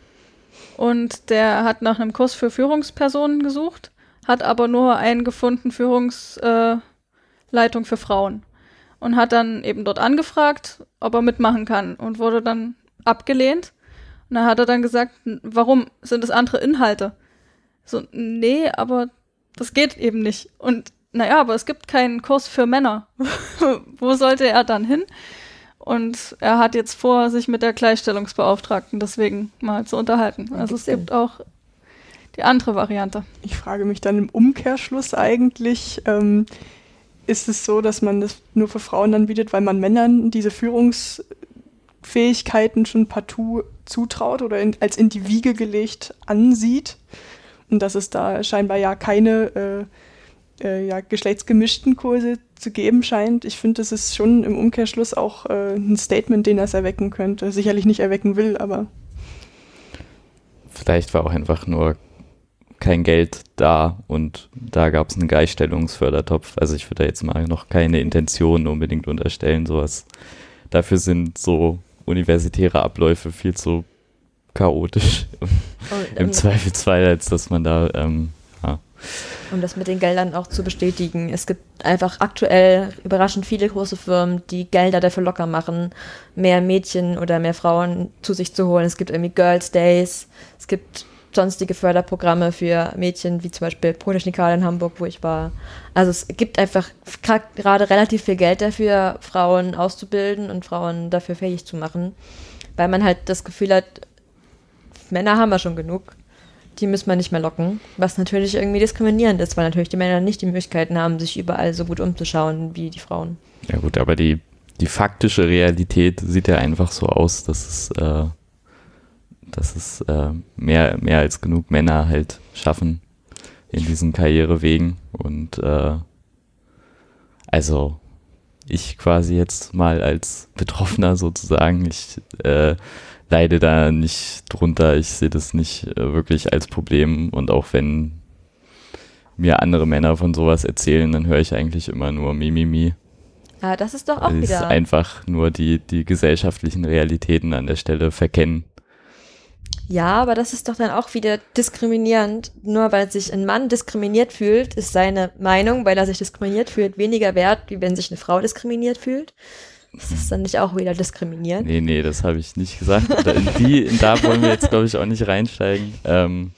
Und der hat nach einem Kurs für Führungspersonen gesucht, hat aber nur einen gefunden, Führungsleitung äh, für Frauen. Und hat dann eben dort angefragt, ob er mitmachen kann und wurde dann abgelehnt. Und dann hat er dann gesagt, warum sind das andere Inhalte? So, nee, aber das geht eben nicht. Und naja, aber es gibt keinen Kurs für Männer. Wo sollte er dann hin? Und er hat jetzt vor, sich mit der Gleichstellungsbeauftragten deswegen mal zu unterhalten. Ja, also es Sinn. gibt auch die andere Variante. Ich frage mich dann im Umkehrschluss eigentlich, ähm, ist es so, dass man das nur für Frauen dann bietet, weil man Männern diese Führungsfähigkeiten schon partout zutraut oder in, als in die Wiege gelegt ansieht? Und dass es da scheinbar ja keine äh, äh, ja, geschlechtsgemischten Kurse zu geben scheint. Ich finde, das ist schon im Umkehrschluss auch äh, ein Statement, den das erwecken könnte. Sicherlich nicht erwecken will, aber... Vielleicht war auch einfach nur kein Geld da und da gab es einen Gleichstellungsfördertopf. Also ich würde da jetzt mal noch keine Intention unbedingt unterstellen, sowas. Dafür sind so universitäre Abläufe viel zu chaotisch Und, im ähm, Zweifelsfall, als dass man da, ähm, ja. Um das mit den Geldern auch zu bestätigen. Es gibt einfach aktuell überraschend viele große Firmen, die Gelder dafür locker machen, mehr Mädchen oder mehr Frauen zu sich zu holen. Es gibt irgendwie Girls Days, es gibt sonstige Förderprogramme für Mädchen, wie zum Beispiel Polytechnikal in Hamburg, wo ich war. Also es gibt einfach gerade relativ viel Geld dafür, Frauen auszubilden und Frauen dafür fähig zu machen, weil man halt das Gefühl hat, Männer haben wir schon genug, die müssen wir nicht mehr locken, was natürlich irgendwie diskriminierend ist, weil natürlich die Männer nicht die Möglichkeiten haben, sich überall so gut umzuschauen wie die Frauen. Ja gut, aber die, die faktische Realität sieht ja einfach so aus, dass es, äh, dass es äh, mehr, mehr als genug Männer halt schaffen in diesen Karrierewegen. Und äh, also ich quasi jetzt mal als Betroffener sozusagen, ich äh, leide da nicht drunter, ich sehe das nicht äh, wirklich als Problem, und auch wenn mir andere Männer von sowas erzählen, dann höre ich eigentlich immer nur Mimimi. Ah, das ist doch auch Weil die wieder... einfach nur die, die gesellschaftlichen Realitäten an der Stelle verkennen. Ja, aber das ist doch dann auch wieder diskriminierend. Nur weil sich ein Mann diskriminiert fühlt, ist seine Meinung, weil er sich diskriminiert fühlt, weniger wert, wie wenn sich eine Frau diskriminiert fühlt. Ist das dann nicht auch wieder diskriminierend? Nee, nee, das habe ich nicht gesagt. Da, in die, in da wollen wir jetzt, glaube ich, auch nicht reinsteigen. Ähm,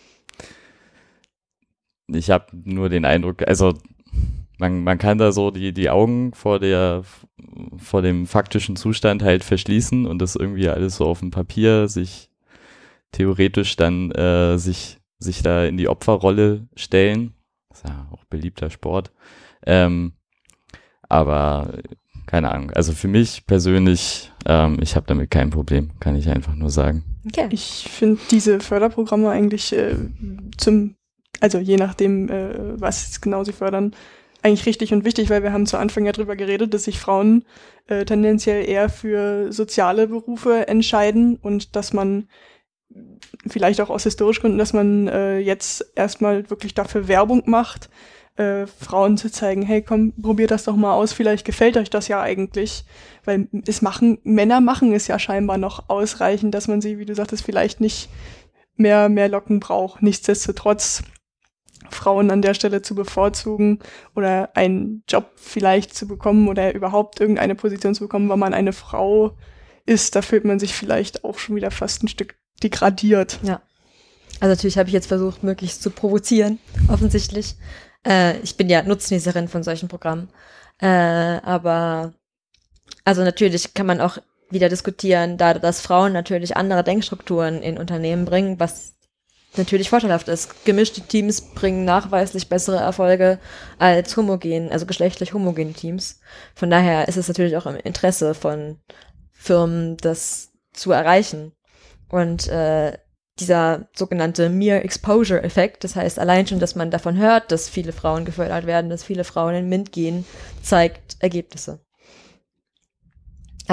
ich habe nur den Eindruck, also man, man kann da so die, die Augen vor der, vor dem faktischen Zustand halt verschließen und das irgendwie alles so auf dem Papier sich theoretisch dann äh, sich, sich da in die Opferrolle stellen. Das ist ja auch beliebter Sport. Ähm, aber keine Ahnung. Also für mich persönlich, ähm, ich habe damit kein Problem, kann ich einfach nur sagen. Okay. Ich finde diese Förderprogramme eigentlich äh, zum, also je nachdem, äh, was genau sie fördern, eigentlich richtig und wichtig, weil wir haben zu Anfang ja drüber geredet, dass sich Frauen äh, tendenziell eher für soziale Berufe entscheiden und dass man vielleicht auch aus historischen Gründen, dass man äh, jetzt erstmal wirklich dafür Werbung macht, äh, Frauen zu zeigen, hey, komm, probiert das doch mal aus, vielleicht gefällt euch das ja eigentlich, weil es machen, Männer machen es ja scheinbar noch ausreichend, dass man sie, wie du sagtest, vielleicht nicht mehr, mehr Locken braucht. Nichtsdestotrotz Frauen an der Stelle zu bevorzugen oder einen Job vielleicht zu bekommen oder überhaupt irgendeine Position zu bekommen, weil man eine Frau ist, da fühlt man sich vielleicht auch schon wieder fast ein Stück degradiert. Ja. Also natürlich habe ich jetzt versucht, möglichst zu provozieren, offensichtlich. Äh, ich bin ja Nutznießerin von solchen Programmen. Äh, aber also natürlich kann man auch wieder diskutieren, da dass Frauen natürlich andere Denkstrukturen in Unternehmen bringen, was natürlich vorteilhaft ist. Gemischte Teams bringen nachweislich bessere Erfolge als homogen, also geschlechtlich homogene Teams. Von daher ist es natürlich auch im Interesse von Firmen, das zu erreichen. Und äh, dieser sogenannte Mere Exposure Effekt, das heißt allein schon, dass man davon hört, dass viele Frauen gefördert werden, dass viele Frauen in MINT gehen, zeigt Ergebnisse. Also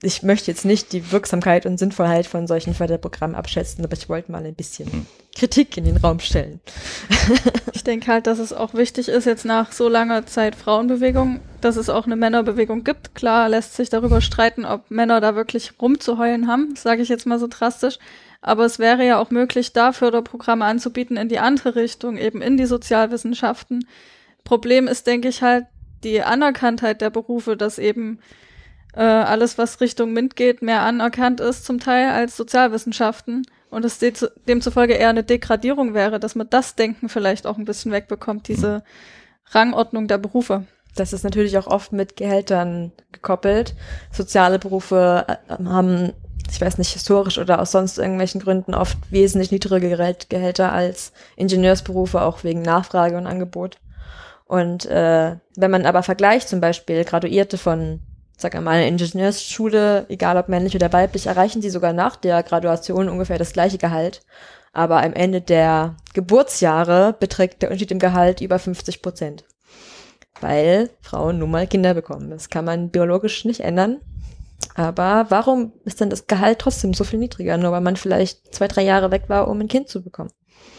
ich möchte jetzt nicht die Wirksamkeit und Sinnvollheit von solchen Förderprogrammen abschätzen, aber ich wollte mal ein bisschen Kritik in den Raum stellen. Ich denke halt, dass es auch wichtig ist, jetzt nach so langer Zeit Frauenbewegung, dass es auch eine Männerbewegung gibt. Klar lässt sich darüber streiten, ob Männer da wirklich rumzuheulen haben, sage ich jetzt mal so drastisch. Aber es wäre ja auch möglich, da Förderprogramme anzubieten in die andere Richtung, eben in die Sozialwissenschaften. Problem ist, denke ich, halt die Anerkanntheit der Berufe, dass eben äh, alles, was Richtung MINT geht, mehr anerkannt ist zum Teil als Sozialwissenschaften und es de- demzufolge eher eine Degradierung wäre, dass man das Denken vielleicht auch ein bisschen wegbekommt, diese Rangordnung der Berufe. Das ist natürlich auch oft mit Gehältern gekoppelt. Soziale Berufe äh, haben, ich weiß nicht, historisch oder aus sonst irgendwelchen Gründen oft wesentlich niedrigere Gehälter als Ingenieursberufe, auch wegen Nachfrage und Angebot. Und äh, wenn man aber vergleicht, zum Beispiel Graduierte von, sag mal, einer Ingenieursschule, egal ob männlich oder weiblich, erreichen sie sogar nach der Graduation ungefähr das gleiche Gehalt. Aber am Ende der Geburtsjahre beträgt der Unterschied im Gehalt über fünfzig Prozent. Weil Frauen nun mal Kinder bekommen. Das kann man biologisch nicht ändern. Aber warum ist denn das Gehalt trotzdem so viel niedriger? Nur weil man vielleicht zwei, drei Jahre weg war, um ein Kind zu bekommen.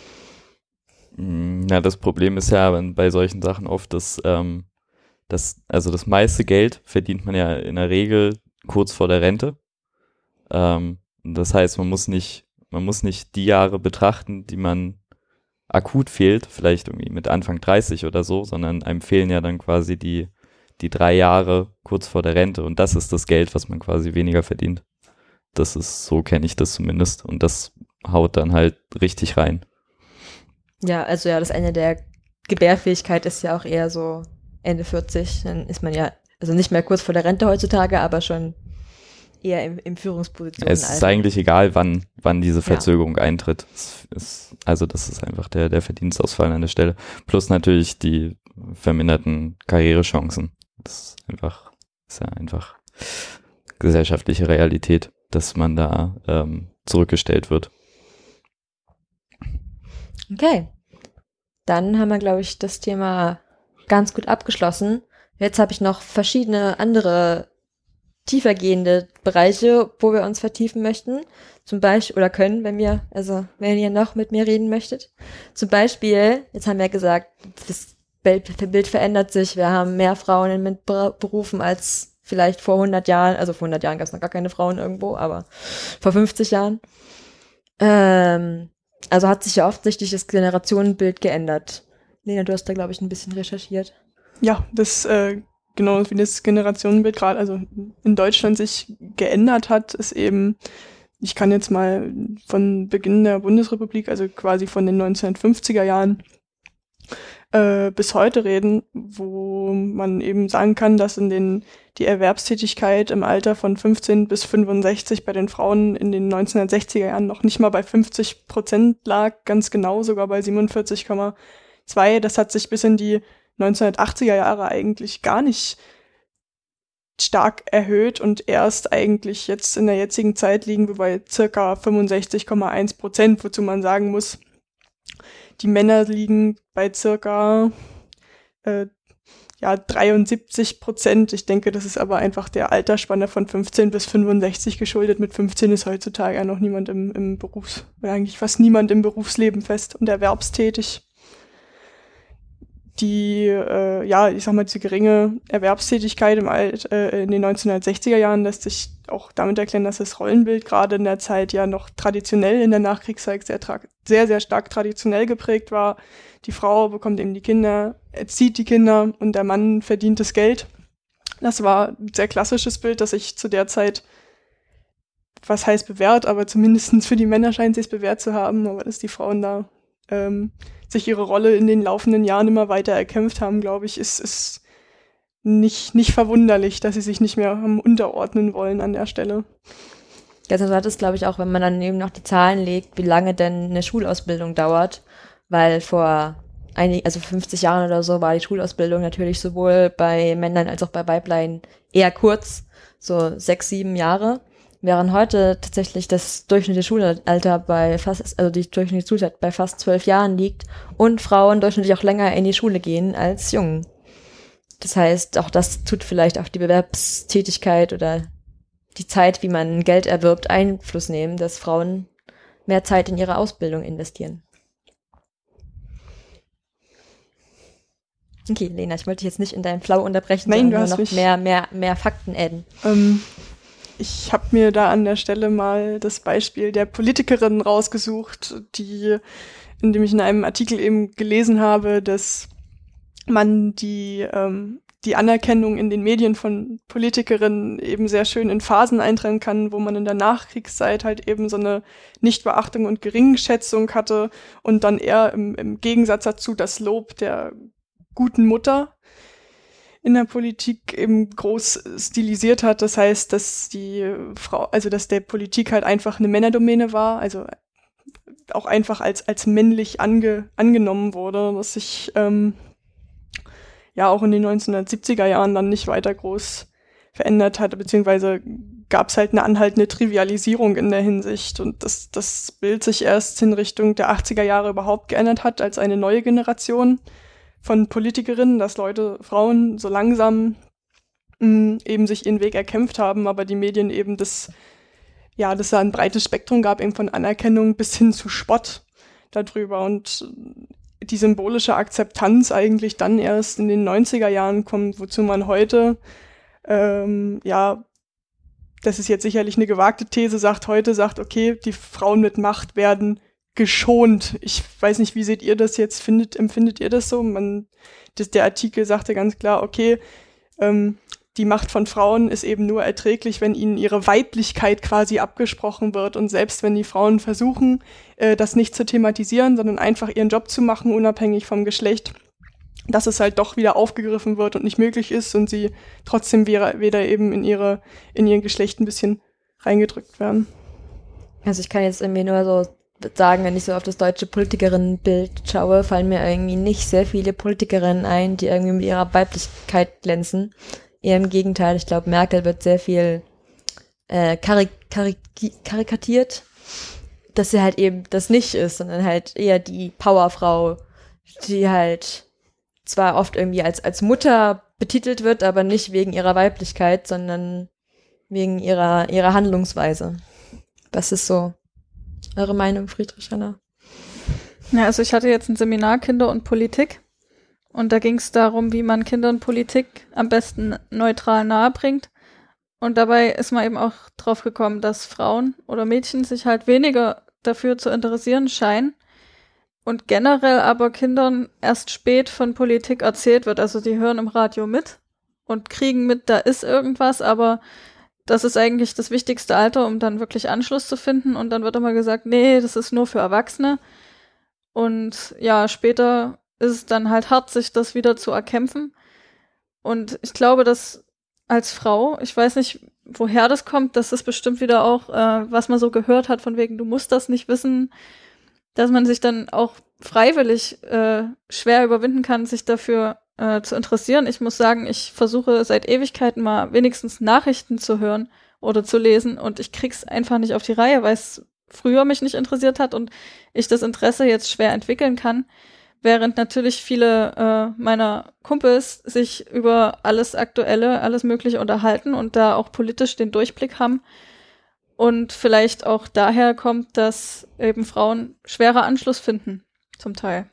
Ja, das Problem ist ja bei solchen Sachen oft, dass ähm, das, also das meiste Geld verdient man ja in der Regel kurz vor der Rente. Ähm, das heißt, man muss nicht, man muss nicht die Jahre betrachten, die man akut fehlt, vielleicht irgendwie mit Anfang dreißig oder so, sondern einem fehlen ja dann quasi die, die drei Jahre kurz vor der Rente und das ist das Geld, was man quasi weniger verdient. Das ist, so kenne ich das zumindest und das haut dann halt richtig rein. Ja, also ja, das Ende der Gebärfähigkeit ist ja auch eher so Ende vierzig. Dann ist man ja, also nicht mehr kurz vor der Rente heutzutage, aber schon eher im, im Führungsposition. Es ist eigentlich egal, wann, wann diese Verzögerung ja. eintritt. Es ist, also das ist einfach der, der Verdienstausfall an der Stelle. Plus natürlich die verminderten Karrierechancen. Das ist einfach, ist ja einfach gesellschaftliche Realität, dass man da ähm, zurückgestellt wird. Okay, dann haben wir, glaube ich, das Thema ganz gut abgeschlossen. Jetzt habe ich noch verschiedene andere tiefergehende Bereiche, wo wir uns vertiefen möchten. Zum Beispiel, oder können, wenn wir, also wenn ihr noch mit mir reden möchtet. Zum Beispiel, jetzt haben wir gesagt, das Bild verändert sich. Wir haben mehr Frauen in MINT-Berufen als vielleicht vor hundert Jahren. Also vor hundert Jahren gab es noch gar keine Frauen irgendwo, aber vor fünfzig Jahren. Ähm, Also hat sich ja offensichtlich das Generationenbild geändert. Lena, du hast da, glaube ich, ein bisschen recherchiert. Ja, das äh, genau wie das Generationenbild gerade also in Deutschland sich geändert hat, ist eben, ich kann jetzt mal von Beginn der Bundesrepublik, also quasi von den neunzehnhundertfünfziger Jahren äh, bis heute reden, wo man eben sagen kann, dass in den die Erwerbstätigkeit im Alter von fünfzehn bis fünfundsechzig bei den Frauen in den neunzehnhundertsechziger Jahren noch nicht mal bei fünfzig Prozent lag, ganz genau, sogar bei siebenundvierzig Komma zwei. Das hat sich bis in die neunzehnhundertachtziger Jahre eigentlich gar nicht stark erhöht und erst eigentlich jetzt in der jetzigen Zeit liegen wir bei circa fünfundsechzig Komma eins Prozent, wozu man sagen muss, die Männer liegen bei circa äh, ja, dreiundsiebzig Prozent. Ich denke, das ist aber einfach der Altersspanne von fünfzehn bis fünfundsechzig geschuldet. Mit fünfzehn ist heutzutage ja noch niemand im, im Berufs-, oder eigentlich fast niemand im Berufsleben fest und erwerbstätig. Die, äh, ja, ich sag mal, diese geringe Erwerbstätigkeit im Alt, äh, in den neunzehnhundertsechziger Jahren lässt sich auch damit erklären, dass das Rollenbild gerade in der Zeit ja noch traditionell in der Nachkriegszeit sehr, tra- sehr, sehr stark traditionell geprägt war. Die Frau bekommt eben die Kinder, erzieht die Kinder und der Mann verdient das Geld. Das war ein sehr klassisches Bild, das sich zu der Zeit, was heißt bewährt, aber zumindest für die Männer scheint es sich bewährt zu haben, aber dass die Frauen da ähm, sich ihre Rolle in den laufenden Jahren immer weiter erkämpft haben, glaube ich, ist, ist nicht, nicht verwunderlich, dass sie sich nicht mehr haben unterordnen wollen an der Stelle. Ganz interessant ist, glaube ich, auch, wenn man dann eben noch die Zahlen legt, wie lange denn eine Schulausbildung dauert, weil vor einig, also fünfzig Jahren oder so war die Schulausbildung natürlich sowohl bei Männern als auch bei Weiblein eher kurz, so sechs, sieben Jahre, während heute tatsächlich das durchschnittliche Schulalter bei fast, also die durchschnittliche Schulzeit bei fast zwölf Jahren liegt und Frauen durchschnittlich auch länger in die Schule gehen als Jungen. Das heißt, auch das tut vielleicht auf die Bewerbstätigkeit oder die Zeit, wie man Geld erwirbt, Einfluss nehmen, dass Frauen mehr Zeit in ihre Ausbildung investieren. Okay, Lena, ich wollte dich jetzt nicht in deinen Flow unterbrechen, Nein, sondern du hast nur noch mich. mehr, mehr, mehr Fakten adden. Ähm, ich habe mir da an der Stelle mal das Beispiel der Politikerin rausgesucht, die, in dem ich in einem Artikel eben gelesen habe, dass man die, ähm, die Anerkennung in den Medien von Politikerinnen eben sehr schön in Phasen eintrennen kann, wo man in der Nachkriegszeit halt eben so eine Nichtbeachtung und Geringschätzung hatte und dann eher im, im Gegensatz dazu das Lob der guten Mutter in der Politik eben groß stilisiert hat. Das heißt, dass die Frau, also dass der Politik halt einfach eine Männerdomäne war, also auch einfach als, als männlich ange, angenommen wurde, was sich ähm, ja auch in den neunzehnhundertsiebziger Jahren dann nicht weiter groß verändert hat, beziehungsweise gab es halt eine anhaltende Trivialisierung in der Hinsicht und dass das Bild sich erst in Richtung der achtziger Jahre überhaupt geändert hat, als eine neue Generation von Politikerinnen, dass Leute, Frauen so langsam mh, eben sich ihren Weg erkämpft haben, aber die Medien eben das, ja, dass da ein breites Spektrum gab, eben von Anerkennung bis hin zu Spott darüber und die symbolische Akzeptanz eigentlich dann erst in den neunziger Jahren kommt, wozu man heute, ähm, ja, das ist jetzt sicherlich eine gewagte These, sagt heute, sagt, okay, die Frauen mit Macht werden geschont. Ich weiß nicht, wie seht ihr das jetzt? Findet, empfindet ihr das so? Man, das, der Artikel sagte ganz klar, okay, ähm, die Macht von Frauen ist eben nur erträglich, wenn ihnen ihre Weiblichkeit quasi abgesprochen wird. Und selbst wenn die Frauen versuchen, äh, das nicht zu thematisieren, sondern einfach ihren Job zu machen, unabhängig vom Geschlecht, dass es halt doch wieder aufgegriffen wird und nicht möglich ist und sie trotzdem wieder, wieder eben in ihre, in ihren Geschlecht ein bisschen reingedrückt werden. Also ich kann jetzt irgendwie nur so sagen, wenn ich so auf das deutsche Politikerinnenbild schaue, fallen mir irgendwie nicht sehr viele Politikerinnen ein, die irgendwie mit ihrer Weiblichkeit glänzen. Eher im Gegenteil, ich glaube, Merkel wird sehr viel äh, karik karik karikatiert, dass sie halt eben das nicht ist, sondern halt eher die Powerfrau, die halt zwar oft irgendwie als, als Mutter betitelt wird, aber nicht wegen ihrer Weiblichkeit, sondern wegen ihrer, ihrer Handlungsweise. Was ist so eure Meinung, Friedrich, Hanna? Ja, also ich hatte jetzt ein Seminar Kinder und Politik und da ging es darum, wie man Kinder und Politik am besten neutral nahebringt. Und dabei ist man eben auch drauf gekommen, dass Frauen oder Mädchen sich halt weniger dafür zu interessieren scheinen und generell aber Kindern erst spät von Politik erzählt wird. Also die hören im Radio mit und kriegen mit, da ist irgendwas, aber das ist eigentlich das wichtigste Alter, um dann wirklich Anschluss zu finden. Und dann wird immer gesagt, nee, das ist nur für Erwachsene. Und ja, später ist es dann halt hart, sich das wieder zu erkämpfen. Und ich glaube, dass als Frau, ich weiß nicht, woher das kommt, das ist bestimmt wieder auch, äh, was man so gehört hat, von wegen, du musst das nicht wissen, dass man sich dann auch freiwillig äh, schwer überwinden kann, sich dafür äh, zu interessieren. Ich muss sagen, ich versuche seit Ewigkeiten mal wenigstens Nachrichten zu hören oder zu lesen und ich krieg's einfach nicht auf die Reihe, weil es früher mich nicht interessiert hat und ich das Interesse jetzt schwer entwickeln kann, während natürlich viele äh, meiner Kumpels sich über alles Aktuelle, alles Mögliche unterhalten und da auch politisch den Durchblick haben. Und vielleicht auch daher kommt, dass eben Frauen schwerer Anschluss finden, zum Teil.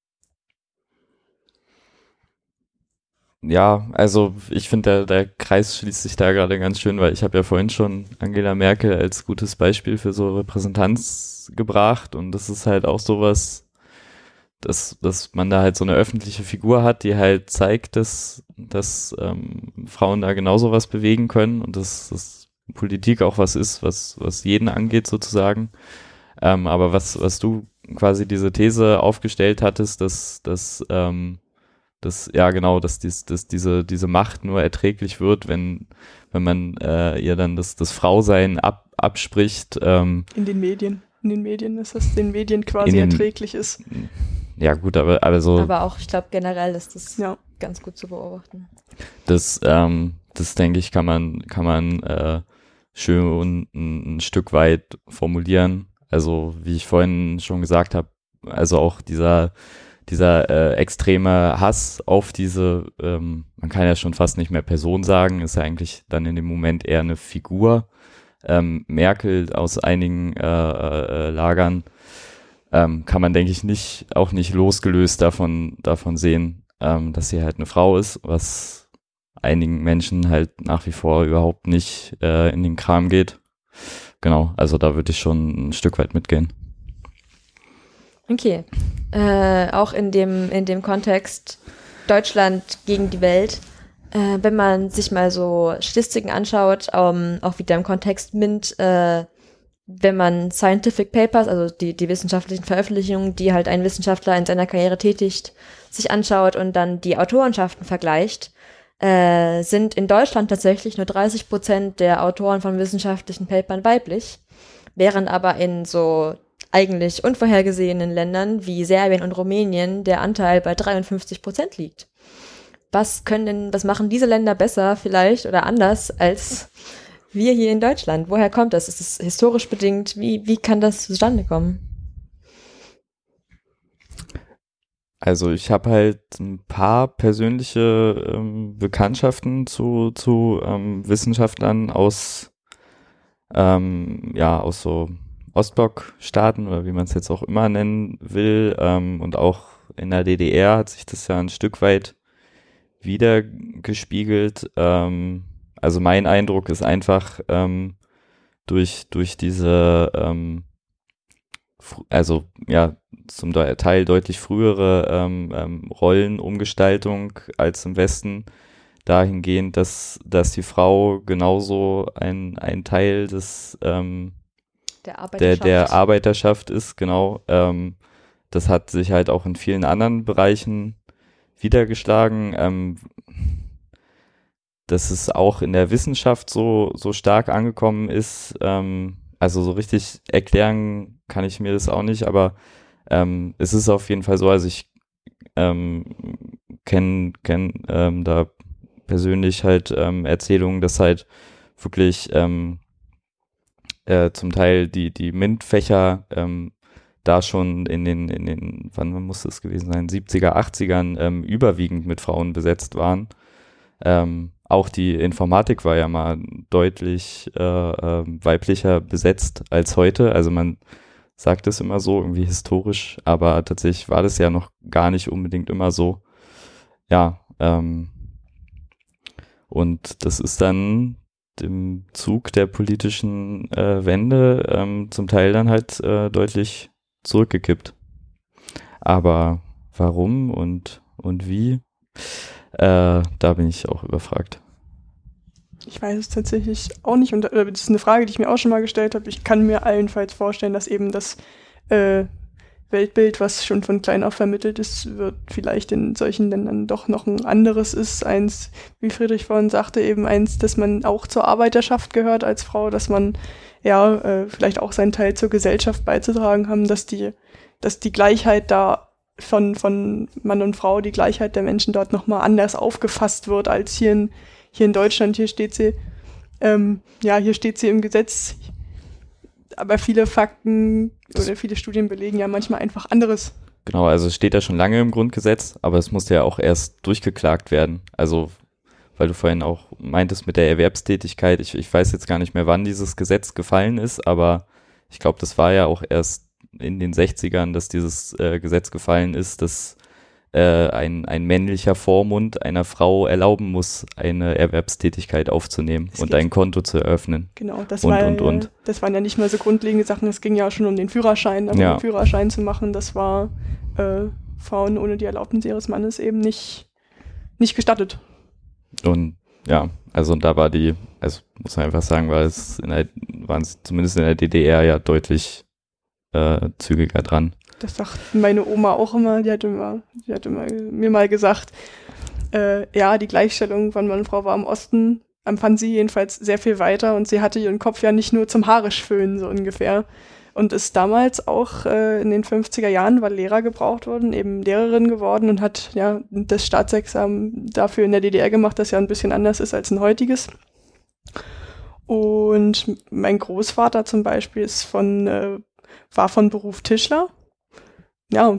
Ja, also ich finde, der, der Kreis schließt sich da gerade ganz schön, weil ich habe ja vorhin schon Angela Merkel als gutes Beispiel für so Repräsentanz gebracht und das ist halt auch sowas, dass, dass man da halt so eine öffentliche Figur hat, die halt zeigt, dass, dass ähm, Frauen da genauso was bewegen können und dass, dass Politik auch was ist, was, was jeden angeht sozusagen. Ähm, aber was, was du quasi diese These aufgestellt hattest, dass, dass, ähm, dass ja genau, dass, dies, dass diese, diese Macht nur erträglich wird, wenn, wenn man äh, ihr dann das, das Frausein ab, abspricht. Ähm, in den Medien. In den Medien ist das den Medien quasi den, erträglich ist. Ja gut, aber, aber so. Aber auch, ich glaube generell ist das ja. ganz gut zu beobachten. Das, ähm, das denke ich, kann man, kann man äh, schön ein, ein Stück weit formulieren. Also wie ich vorhin schon gesagt habe, also auch dieser dieser äh, extreme Hass auf diese, ähm, man kann ja schon fast nicht mehr Person sagen, ist ja eigentlich dann in dem Moment eher eine Figur. Ähm, Merkel aus einigen äh, äh, Lagern ähm, kann man, denke ich, nicht, auch nicht losgelöst davon, davon sehen, ähm, dass sie halt eine Frau ist, was einigen Menschen halt nach wie vor überhaupt nicht äh, in den Kram geht. Genau, also da würde ich schon ein Stück weit mitgehen. Okay. Äh, auch in dem, in dem Kontext Deutschland gegen die Welt, äh, wenn man sich mal so Statistiken anschaut, um, auch wieder im Kontext MINT, äh, wenn man Scientific Papers, also die, die wissenschaftlichen Veröffentlichungen, die halt ein Wissenschaftler in seiner Karriere tätigt, sich anschaut und dann die Autorenschaften vergleicht, äh, sind in Deutschland tatsächlich nur dreißig Prozent der Autoren von wissenschaftlichen Papern weiblich, während aber in so eigentlich unvorhergesehenen Ländern wie Serbien und Rumänien der Anteil bei dreiundfünfzig Prozent liegt. Was können denn, was machen diese Länder besser vielleicht oder anders als wir hier in Deutschland? Woher kommt das? Ist es historisch bedingt? Wie, wie kann das zustande kommen? Also ich habe halt ein paar persönliche ähm, Bekanntschaften zu, zu ähm, Wissenschaftlern aus, ähm, ja, aus so Ostblock-Staaten oder wie man es jetzt auch immer nennen will. Ähm, und auch in der D D R hat sich das ja ein Stück weit wiedergespiegelt. Ähm, also mein Eindruck ist einfach ähm, durch, durch diese, ähm, also ja, zum Teil deutlich frühere ähm, ähm, Rollenumgestaltung als im Westen, dahingehend, dass, dass die Frau genauso ein, ein Teil des ähm, Der Arbeiterschaft. Der, der Arbeiterschaft ist, genau. Ähm, das hat sich halt auch in vielen anderen Bereichen wiedergeschlagen. Ähm, dass es auch in der Wissenschaft so, so stark angekommen ist. Ähm, also so richtig erklären kann ich mir das auch nicht, aber ähm, es ist auf jeden Fall so, also ich ähm, kenne kenn, ähm, da persönlich halt ähm, Erzählungen, dass halt wirklich ähm, Äh, zum Teil die, die MINT-Fächer ähm, da schon in den, in den, wann muss es gewesen sein, siebziger, achtzigern ähm, überwiegend mit Frauen besetzt waren. Ähm, auch die Informatik war ja mal deutlich äh, äh, weiblicher besetzt als heute. Also man sagt es immer so, irgendwie historisch, aber tatsächlich war das ja noch gar nicht unbedingt immer so. Ja, ähm, und das ist dann im Zug der politischen äh, Wende ähm, zum Teil dann halt äh, deutlich zurückgekippt. Aber warum und, und wie, äh, da bin ich auch überfragt. Ich weiß es tatsächlich auch nicht und äh, das ist eine Frage, die ich mir auch schon mal gestellt habe. Ich kann mir allenfalls vorstellen, dass eben das äh, Weltbild, was schon von klein auf vermittelt ist, wird vielleicht in solchen Ländern doch noch ein anderes ist. Eins, wie Friedrich vorhin sagte, eben eins, dass man auch zur Arbeiterschaft gehört als Frau, dass man ja äh, vielleicht auch seinen Teil zur Gesellschaft beizutragen haben, dass die, dass die Gleichheit da von, von Mann und Frau, die Gleichheit der Menschen dort nochmal anders aufgefasst wird als hier in, hier in Deutschland. Hier steht sie, ähm, ja, hier steht sie im Gesetz, aber viele Fakten oder viele Studien belegen ja manchmal einfach anderes. Genau, also es steht ja schon lange im Grundgesetz, aber es musste ja auch erst durchgeklagt werden. Also, weil du vorhin auch meintest mit der Erwerbstätigkeit, ich, ich weiß jetzt gar nicht mehr, wann dieses Gesetz gefallen ist, aber ich glaube, das war ja auch erst in den sechzigern, dass dieses äh, Gesetz gefallen ist, dass äh, ein, ein männlicher Vormund einer Frau erlauben muss, eine Erwerbstätigkeit aufzunehmen Das und geht. ein Konto zu eröffnen. Genau, das, Und, war, und, und. das waren ja nicht mehr so grundlegende Sachen, es ging ja schon um den Führerschein, aber Ja. den Führerschein zu machen, das war äh, Frauen ohne die Erlaubnis ihres Mannes eben nicht, nicht gestattet. Und ja, also und da war die, also muss man einfach sagen, war es in der, waren es zumindest in der D D R ja deutlich äh, zügiger dran. Das sagt meine Oma auch immer, die hat immer, die hat immer mir mal gesagt, äh, ja, die Gleichstellung von Mann und Frau war im Osten, empfand sie jedenfalls sehr viel weiter und sie hatte ihren Kopf ja nicht nur zum Haare föhnen, so ungefähr. Und ist damals auch äh, in den fünfziger Jahren, weil Lehrer gebraucht wurden, eben Lehrerin geworden und hat ja das Staatsexamen dafür in der D D R gemacht, das ja ein bisschen anders ist als ein heutiges. Und mein Großvater zum Beispiel ist von, äh, war von Beruf Tischler. Ja,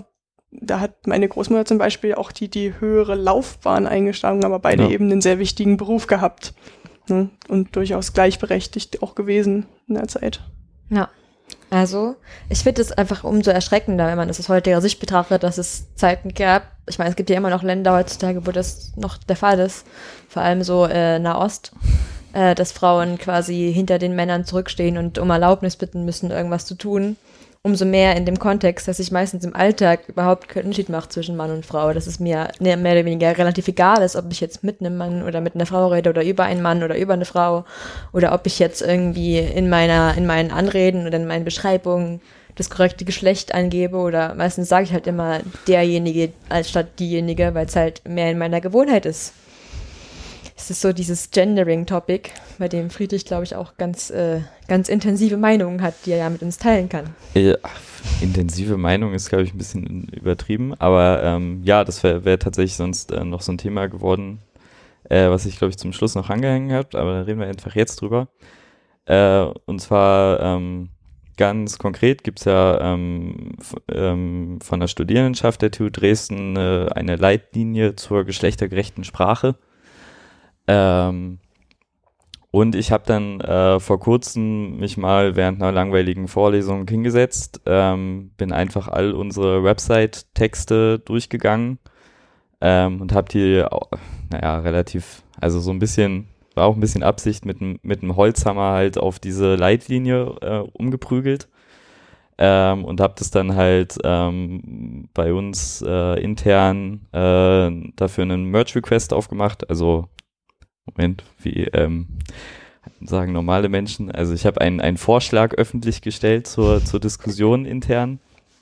da hat meine Großmutter zum Beispiel auch die, die höhere Laufbahn eingeschlagen, aber beide Ja. eben einen sehr wichtigen Beruf gehabt. Ne? Und durchaus gleichberechtigt auch gewesen in der Zeit. Ja. Also, ich finde es einfach umso erschreckender, wenn man das aus heutiger Sicht betrachtet, dass es Zeiten gab. Ich meine, es gibt ja immer noch Länder heutzutage, wo das noch der Fall ist. Vor allem so äh, Nahost, äh, dass Frauen quasi hinter den Männern zurückstehen und um Erlaubnis bitten müssen, irgendwas zu tun. Umso mehr in dem Kontext, dass sich meistens im Alltag überhaupt keinen Unterschied macht zwischen Mann und Frau. Dass es mir mehr oder weniger relativ egal ist, ob ich jetzt mit einem Mann oder mit einer Frau rede oder über einen Mann oder über eine Frau. Oder ob ich jetzt irgendwie in meiner, in meinen Anreden oder in meinen Beschreibungen das korrekte Geschlecht angebe. Oder meistens sage ich halt immer derjenige als statt diejenige, weil es halt mehr in meiner Gewohnheit ist. Es ist so dieses Gendering-Topic, bei dem Friedrich, glaube ich, auch ganz, äh, ganz intensive Meinungen hat, die er ja mit uns teilen kann. Ja, intensive Meinung ist, glaube ich, ein bisschen übertrieben, aber ähm, ja, das wäre wär tatsächlich sonst äh, noch so ein Thema geworden, äh, was ich, glaube ich, zum Schluss noch angehängt habe, aber da reden wir einfach jetzt drüber. Äh, und zwar ähm, ganz konkret gibt es ja ähm, f- ähm, von der Studierendenschaft der T U Dresden äh, eine Leitlinie zur geschlechtergerechten Sprache. Ähm, und ich habe dann äh, vor kurzem mich mal während einer langweiligen Vorlesung hingesetzt, ähm, bin einfach all unsere Website-Texte durchgegangen ähm, und habe die, au- naja, relativ, also so ein bisschen, war auch ein bisschen Absicht, mit dem mit dem Holzhammer halt auf diese Leitlinie äh, umgeprügelt. Ähm, und habe das dann halt ähm, bei uns äh, intern äh, dafür einen Merge-Request aufgemacht, also Moment, wie ähm, sagen normale Menschen. Also ich habe einen, einen Vorschlag öffentlich gestellt zur, zur Diskussion intern.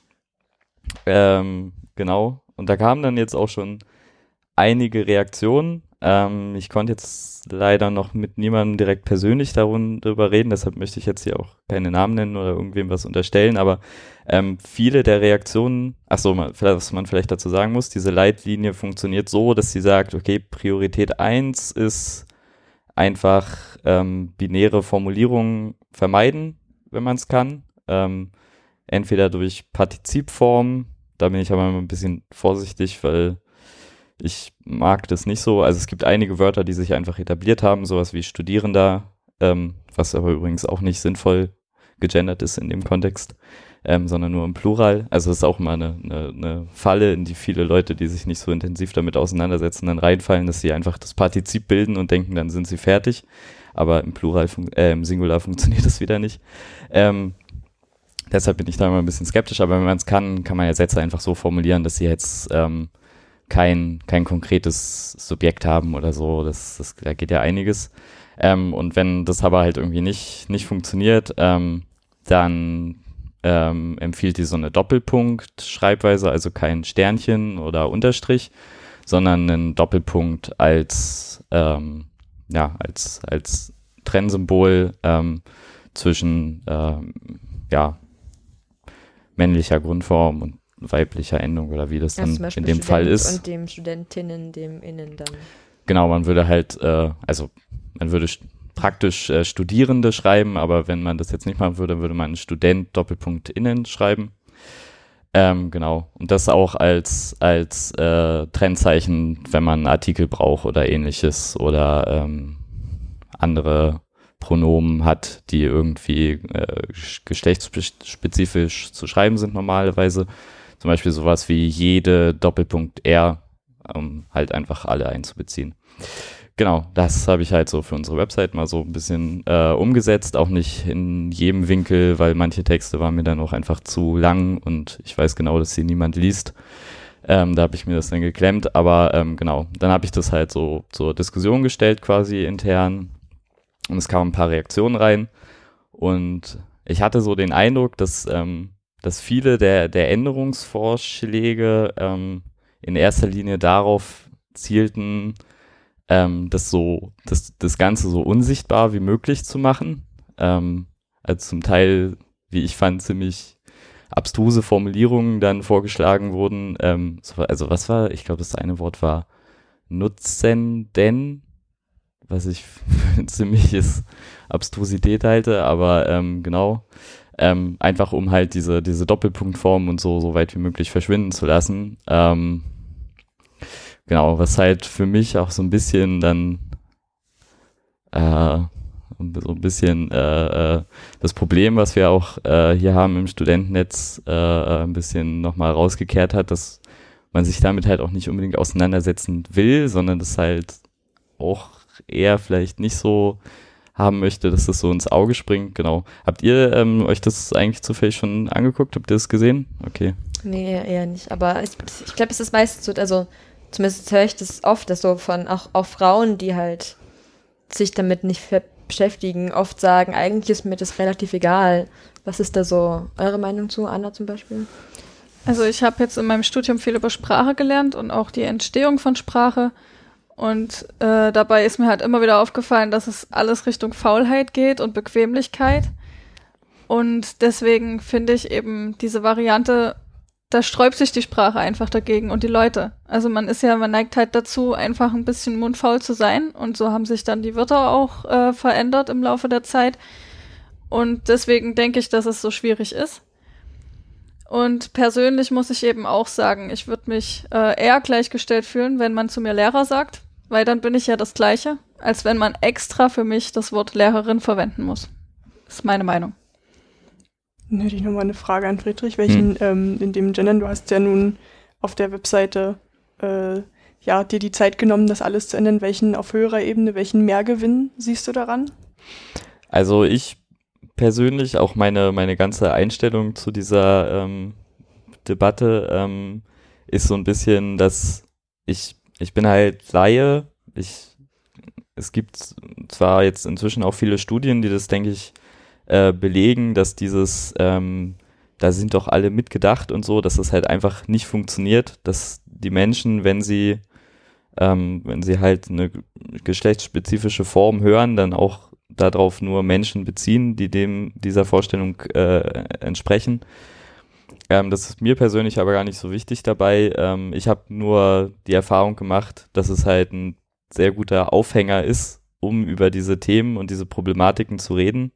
Ähm, genau. Und da kamen dann jetzt auch schon einige Reaktionen. Ähm, ich konnte jetzt leider noch mit niemandem direkt persönlich darüber reden, deshalb möchte ich jetzt hier auch keine Namen nennen oder irgendwem was unterstellen, aber ähm, viele der Reaktionen, achso, was man vielleicht dazu sagen muss, diese Leitlinie funktioniert so, dass sie sagt, okay, Priorität eins ist einfach ähm, binäre Formulierungen vermeiden, wenn man es kann, ähm, entweder durch Partizipform, da bin ich aber immer ein bisschen vorsichtig, weil ich mag das nicht so. Also es gibt einige Wörter, die sich einfach etabliert haben, sowas wie Studierender, ähm, was aber übrigens auch nicht sinnvoll gegendert ist in dem Kontext, ähm, sondern nur im Plural. Also es ist auch immer eine, eine, eine Falle, in die viele Leute, die sich nicht so intensiv damit auseinandersetzen, dann reinfallen, dass sie einfach das Partizip bilden und denken, dann sind sie fertig. Aber im Plural, fun- äh, im Singular funktioniert das wieder nicht. Ähm, deshalb bin ich da immer ein bisschen skeptisch, aber wenn man es kann, kann man ja Sätze einfach so formulieren, dass sie jetzt ähm, kein, kein konkretes Subjekt haben oder so, das, das, da geht ja einiges. Ähm, und wenn das aber halt irgendwie nicht, nicht funktioniert, ähm, dann ähm, empfiehlt die so eine Doppelpunkt-Schreibweise, also kein Sternchen oder Unterstrich, sondern einen Doppelpunkt als, ähm, ja, als, als Trennsymbol ähm, zwischen ähm, ja, männlicher Grundform und weiblicher Endung oder wie das Ja, dann zum Beispiel in dem Student Fall ist. Und dem Studentinnen, dem Innen dann. Genau, man würde halt, äh, also man würde st- praktisch äh, Studierende schreiben, aber wenn man das jetzt nicht machen würde, würde man Student Doppelpunkt Innen schreiben. Ähm, genau, und das auch als, als äh, Trennzeichen, wenn man einen Artikel braucht oder ähnliches oder ähm, andere Pronomen hat, die irgendwie äh, geschlechtsspezifisch zu schreiben sind normalerweise. Zum Beispiel sowas wie jede Doppelpunkt R, um halt einfach alle einzubeziehen. Genau, das habe ich halt so für unsere Website mal so ein bisschen äh, umgesetzt, auch nicht in jedem Winkel, weil manche Texte waren mir dann auch einfach zu lang und ich weiß genau, dass sie niemand liest. Ähm, da habe ich mir das dann geklemmt, aber ähm, genau, dann habe ich das halt so zur Diskussion gestellt quasi intern und es kamen ein paar Reaktionen rein und ich hatte so den Eindruck, dass ähm, dass viele der, der Änderungsvorschläge ähm, in erster Linie darauf zielten, ähm, das so, das, das Ganze so unsichtbar wie möglich zu machen. Ähm, also zum Teil, wie ich fand, ziemlich abstruse Formulierungen dann vorgeschlagen wurden. Ähm, also was war, ich glaube, das eine Wort war Nutzenden, was ich für ein ziemliches Abstrusität halte, aber ähm, genau. ähm, einfach um halt diese, diese Doppelpunktform und so, so weit wie möglich verschwinden zu lassen. Ähm, genau, was halt für mich auch so ein bisschen dann äh, so ein bisschen äh, äh, das Problem, was wir auch äh, hier haben im Studentennetz, äh, ein bisschen nochmal rausgekehrt hat, dass man sich damit halt auch nicht unbedingt auseinandersetzen will, sondern das halt auch eher vielleicht nicht so haben möchte, dass das so ins Auge springt. Genau. Habt ihr ähm, euch das eigentlich zufällig schon angeguckt? Habt ihr das gesehen? Okay. Nee, eher nicht. Aber ich, ich glaube, es ist meistens so, also zumindest höre ich das oft, dass so von auch, auch Frauen, die halt sich damit nicht ver- beschäftigen, oft sagen, eigentlich ist mir das relativ egal. Was ist da so eure Meinung zu, Anna zum Beispiel? Also ich habe jetzt in meinem Studium viel über Sprache gelernt und auch die Entstehung von Sprache. Und äh, dabei ist mir halt immer wieder aufgefallen, dass es alles Richtung Faulheit geht und Bequemlichkeit. Und deswegen finde ich eben diese Variante, da sträubt sich die Sprache einfach dagegen und die Leute. Also man ist ja, man neigt halt dazu, einfach ein bisschen mundfaul zu sein. Und so haben sich dann die Wörter auch äh, verändert im Laufe der Zeit. Und deswegen denke ich, dass es so schwierig ist. Und persönlich muss ich eben auch sagen, ich würde mich äh, eher gleichgestellt fühlen, wenn man zu mir Lehrer sagt, weil dann bin ich ja das Gleiche, als wenn man extra für mich das Wort Lehrerin verwenden muss. Das ist meine Meinung. Dann hätte ich nochmal eine Frage an Friedrich, welchen, hm. ähm, in dem Gendern, du hast ja nun auf der Webseite äh, ja, dir die Zeit genommen, das alles zu ändern. Welchen auf höherer Ebene, welchen Mehrgewinn siehst du daran? Also ich persönlich, auch meine, meine ganze Einstellung zu dieser ähm, Debatte ähm, ist so ein bisschen, dass ich, ich bin halt Laie. Ich, es gibt zwar jetzt inzwischen auch viele Studien, die das, denke ich, äh, belegen, dass dieses, ähm, da sind doch alle mitgedacht und so, dass das halt einfach nicht funktioniert, dass die Menschen, wenn sie, ähm, wenn sie halt eine geschlechtsspezifische Form hören, dann auch darauf nur Menschen beziehen, die dem dieser Vorstellung äh, entsprechen. Ähm, das ist mir persönlich aber gar nicht so wichtig dabei. Ähm, ich habe nur die Erfahrung gemacht, dass es halt ein sehr guter Aufhänger ist, um über diese Themen und diese Problematiken zu reden.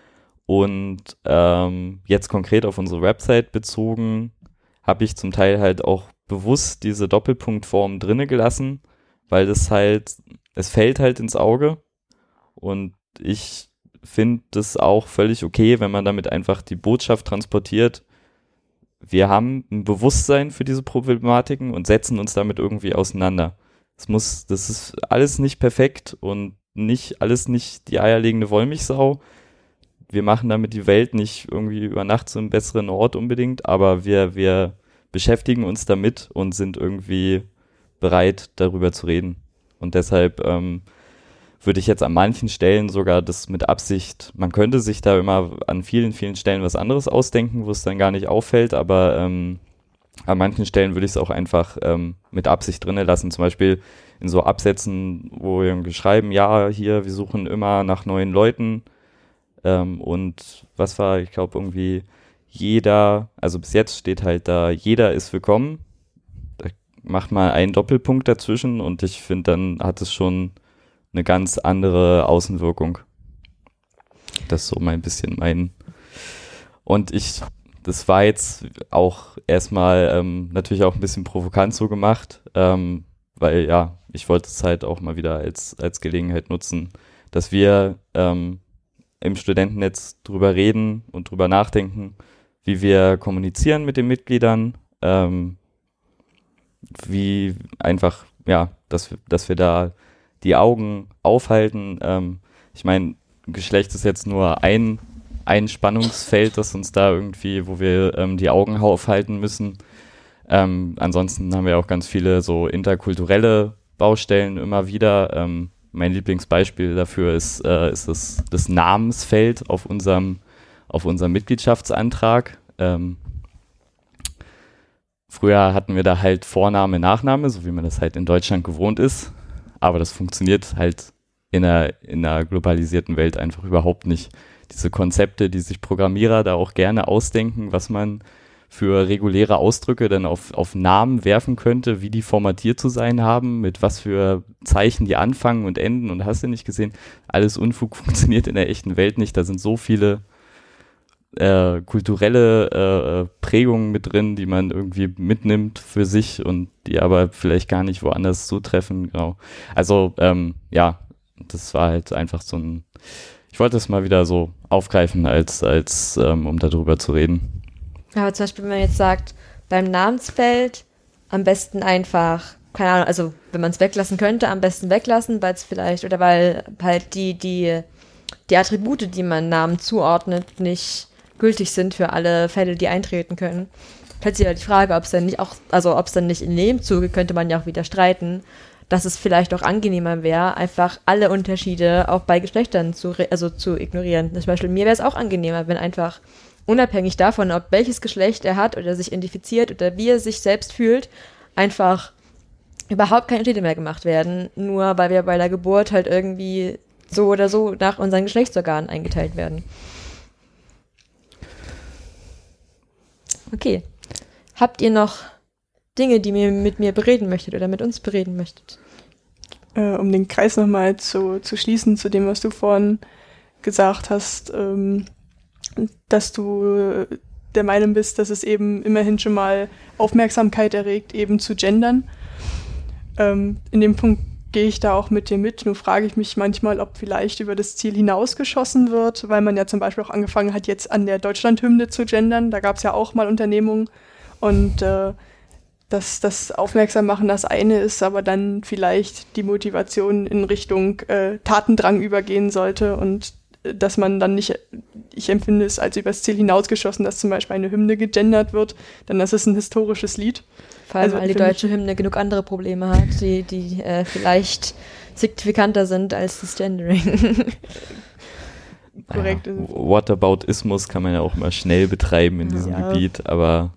Und ähm, jetzt konkret auf unsere Website bezogen, habe ich zum Teil halt auch bewusst diese Doppelpunktform drinne gelassen, weil das halt, es fällt halt ins Auge. Und ich finde das auch völlig okay, wenn man damit einfach die Botschaft transportiert, wir haben ein Bewusstsein für diese Problematiken und setzen uns damit irgendwie auseinander. Es muss, das ist alles nicht perfekt und nicht alles nicht die eierlegende Wollmilchsau. Wir machen damit die Welt nicht irgendwie über Nacht zu einem besseren Ort unbedingt, aber wir, wir beschäftigen uns damit und sind irgendwie bereit, darüber zu reden. Und deshalb ähm, würde ich jetzt an manchen Stellen sogar das mit Absicht, man könnte sich da immer an vielen, vielen Stellen was anderes ausdenken, wo es dann gar nicht auffällt, aber ähm, an manchen Stellen würde ich es auch einfach ähm, mit Absicht drin lassen, zum Beispiel in so Absätzen, wo wir irgendwie schreiben, ja, hier, wir suchen immer nach neuen Leuten ähm, und was war, ich glaube irgendwie jeder, also bis jetzt steht halt da, jeder ist willkommen, da macht mal einen Doppelpunkt dazwischen und ich finde, dann hat es schon eine ganz andere Außenwirkung. Das ist so mein bisschen mein. Und ich, das war jetzt auch erstmal ähm, natürlich auch ein bisschen provokant so gemacht, ähm, weil ja, ich wollte es halt auch mal wieder als, als Gelegenheit nutzen, dass wir ähm, im Studentennetz drüber reden und drüber nachdenken, wie wir kommunizieren mit den Mitgliedern, ähm, wie einfach, ja, dass wir, dass wir da die Augen aufhalten. Ähm, ich meine, Geschlecht ist jetzt nur ein, ein Spannungsfeld, das uns da irgendwie, wo wir ähm, die Augen aufhalten müssen. Ähm, ansonsten haben wir auch ganz viele so interkulturelle Baustellen immer wieder. Ähm, mein Lieblingsbeispiel dafür ist, äh, ist das, das Namensfeld auf unserem, auf unserem Mitgliedschaftsantrag. Ähm, früher hatten wir da halt Vorname, Nachname, so wie man das halt in Deutschland gewohnt ist. Aber das funktioniert halt in einer, in einer globalisierten Welt einfach überhaupt nicht. Diese Konzepte, die sich Programmierer da auch gerne ausdenken, was man für reguläre Ausdrücke dann auf, auf Namen werfen könnte, wie die formatiert zu sein haben, mit was für Zeichen die anfangen und enden und hast du nicht gesehen, alles Unfug funktioniert in der echten Welt nicht. Da sind so viele äh, kulturelle äh, Prägungen mit drin, die man irgendwie mitnimmt für sich und die aber vielleicht gar nicht woanders zutreffen. Genau. Also ähm, ja, das war halt einfach so ein, ich wollte es mal wieder so aufgreifen, als, als ähm, um darüber zu reden. Aber zum Beispiel, wenn man jetzt sagt, beim Namensfeld am besten einfach, keine Ahnung, also wenn man es weglassen könnte, am besten weglassen, weil es vielleicht, oder weil halt die, die, die Attribute, die man Namen zuordnet, nicht gültig sind für alle Fälle, die eintreten können. Stellt sich ja die Frage, ob es dann nicht auch, also ob es dann nicht in dem Zuge, könnte man ja auch wieder streiten, dass es vielleicht auch angenehmer wäre, einfach alle Unterschiede auch bei Geschlechtern zu, re- also zu ignorieren. Zum Beispiel mir wäre es auch angenehmer, wenn einfach unabhängig davon, ob welches Geschlecht er hat oder sich identifiziert oder wie er sich selbst fühlt, einfach überhaupt keine Unterschiede mehr gemacht werden, nur weil wir bei der Geburt halt irgendwie so oder so nach unseren Geschlechtsorganen eingeteilt werden. Okay. Habt ihr noch Dinge, die ihr mit mir bereden möchtet oder mit uns bereden möchtet? Äh, um den Kreis nochmal zu, zu schließen zu dem, was du vorhin gesagt hast, ähm, dass du der Meinung bist, dass es eben immerhin schon mal Aufmerksamkeit erregt, eben zu gendern. Ähm, in dem Punkt gehe ich da auch mit dir mit. Nur frage ich mich manchmal, ob vielleicht über das Ziel hinausgeschossen wird, weil man ja zum Beispiel auch angefangen hat, jetzt an der Deutschlandhymne zu gendern. Da gab es ja auch mal Unternehmungen. Und äh, dass das Aufmerksam machen das eine ist, aber dann vielleicht die Motivation in Richtung äh, Tatendrang übergehen sollte und äh, dass man dann nicht, ich empfinde es als übers Ziel hinausgeschossen, dass zum Beispiel eine Hymne gegendert wird, denn das ist ein historisches Lied. Vor allem, Also weil die deutsche Hymne genug andere Probleme hat, die, die äh, vielleicht signifikanter sind als das Gendering. Korrekt. Naja, Whataboutismus kann man ja auch mal schnell betreiben in diesem Ja. Gebiet, aber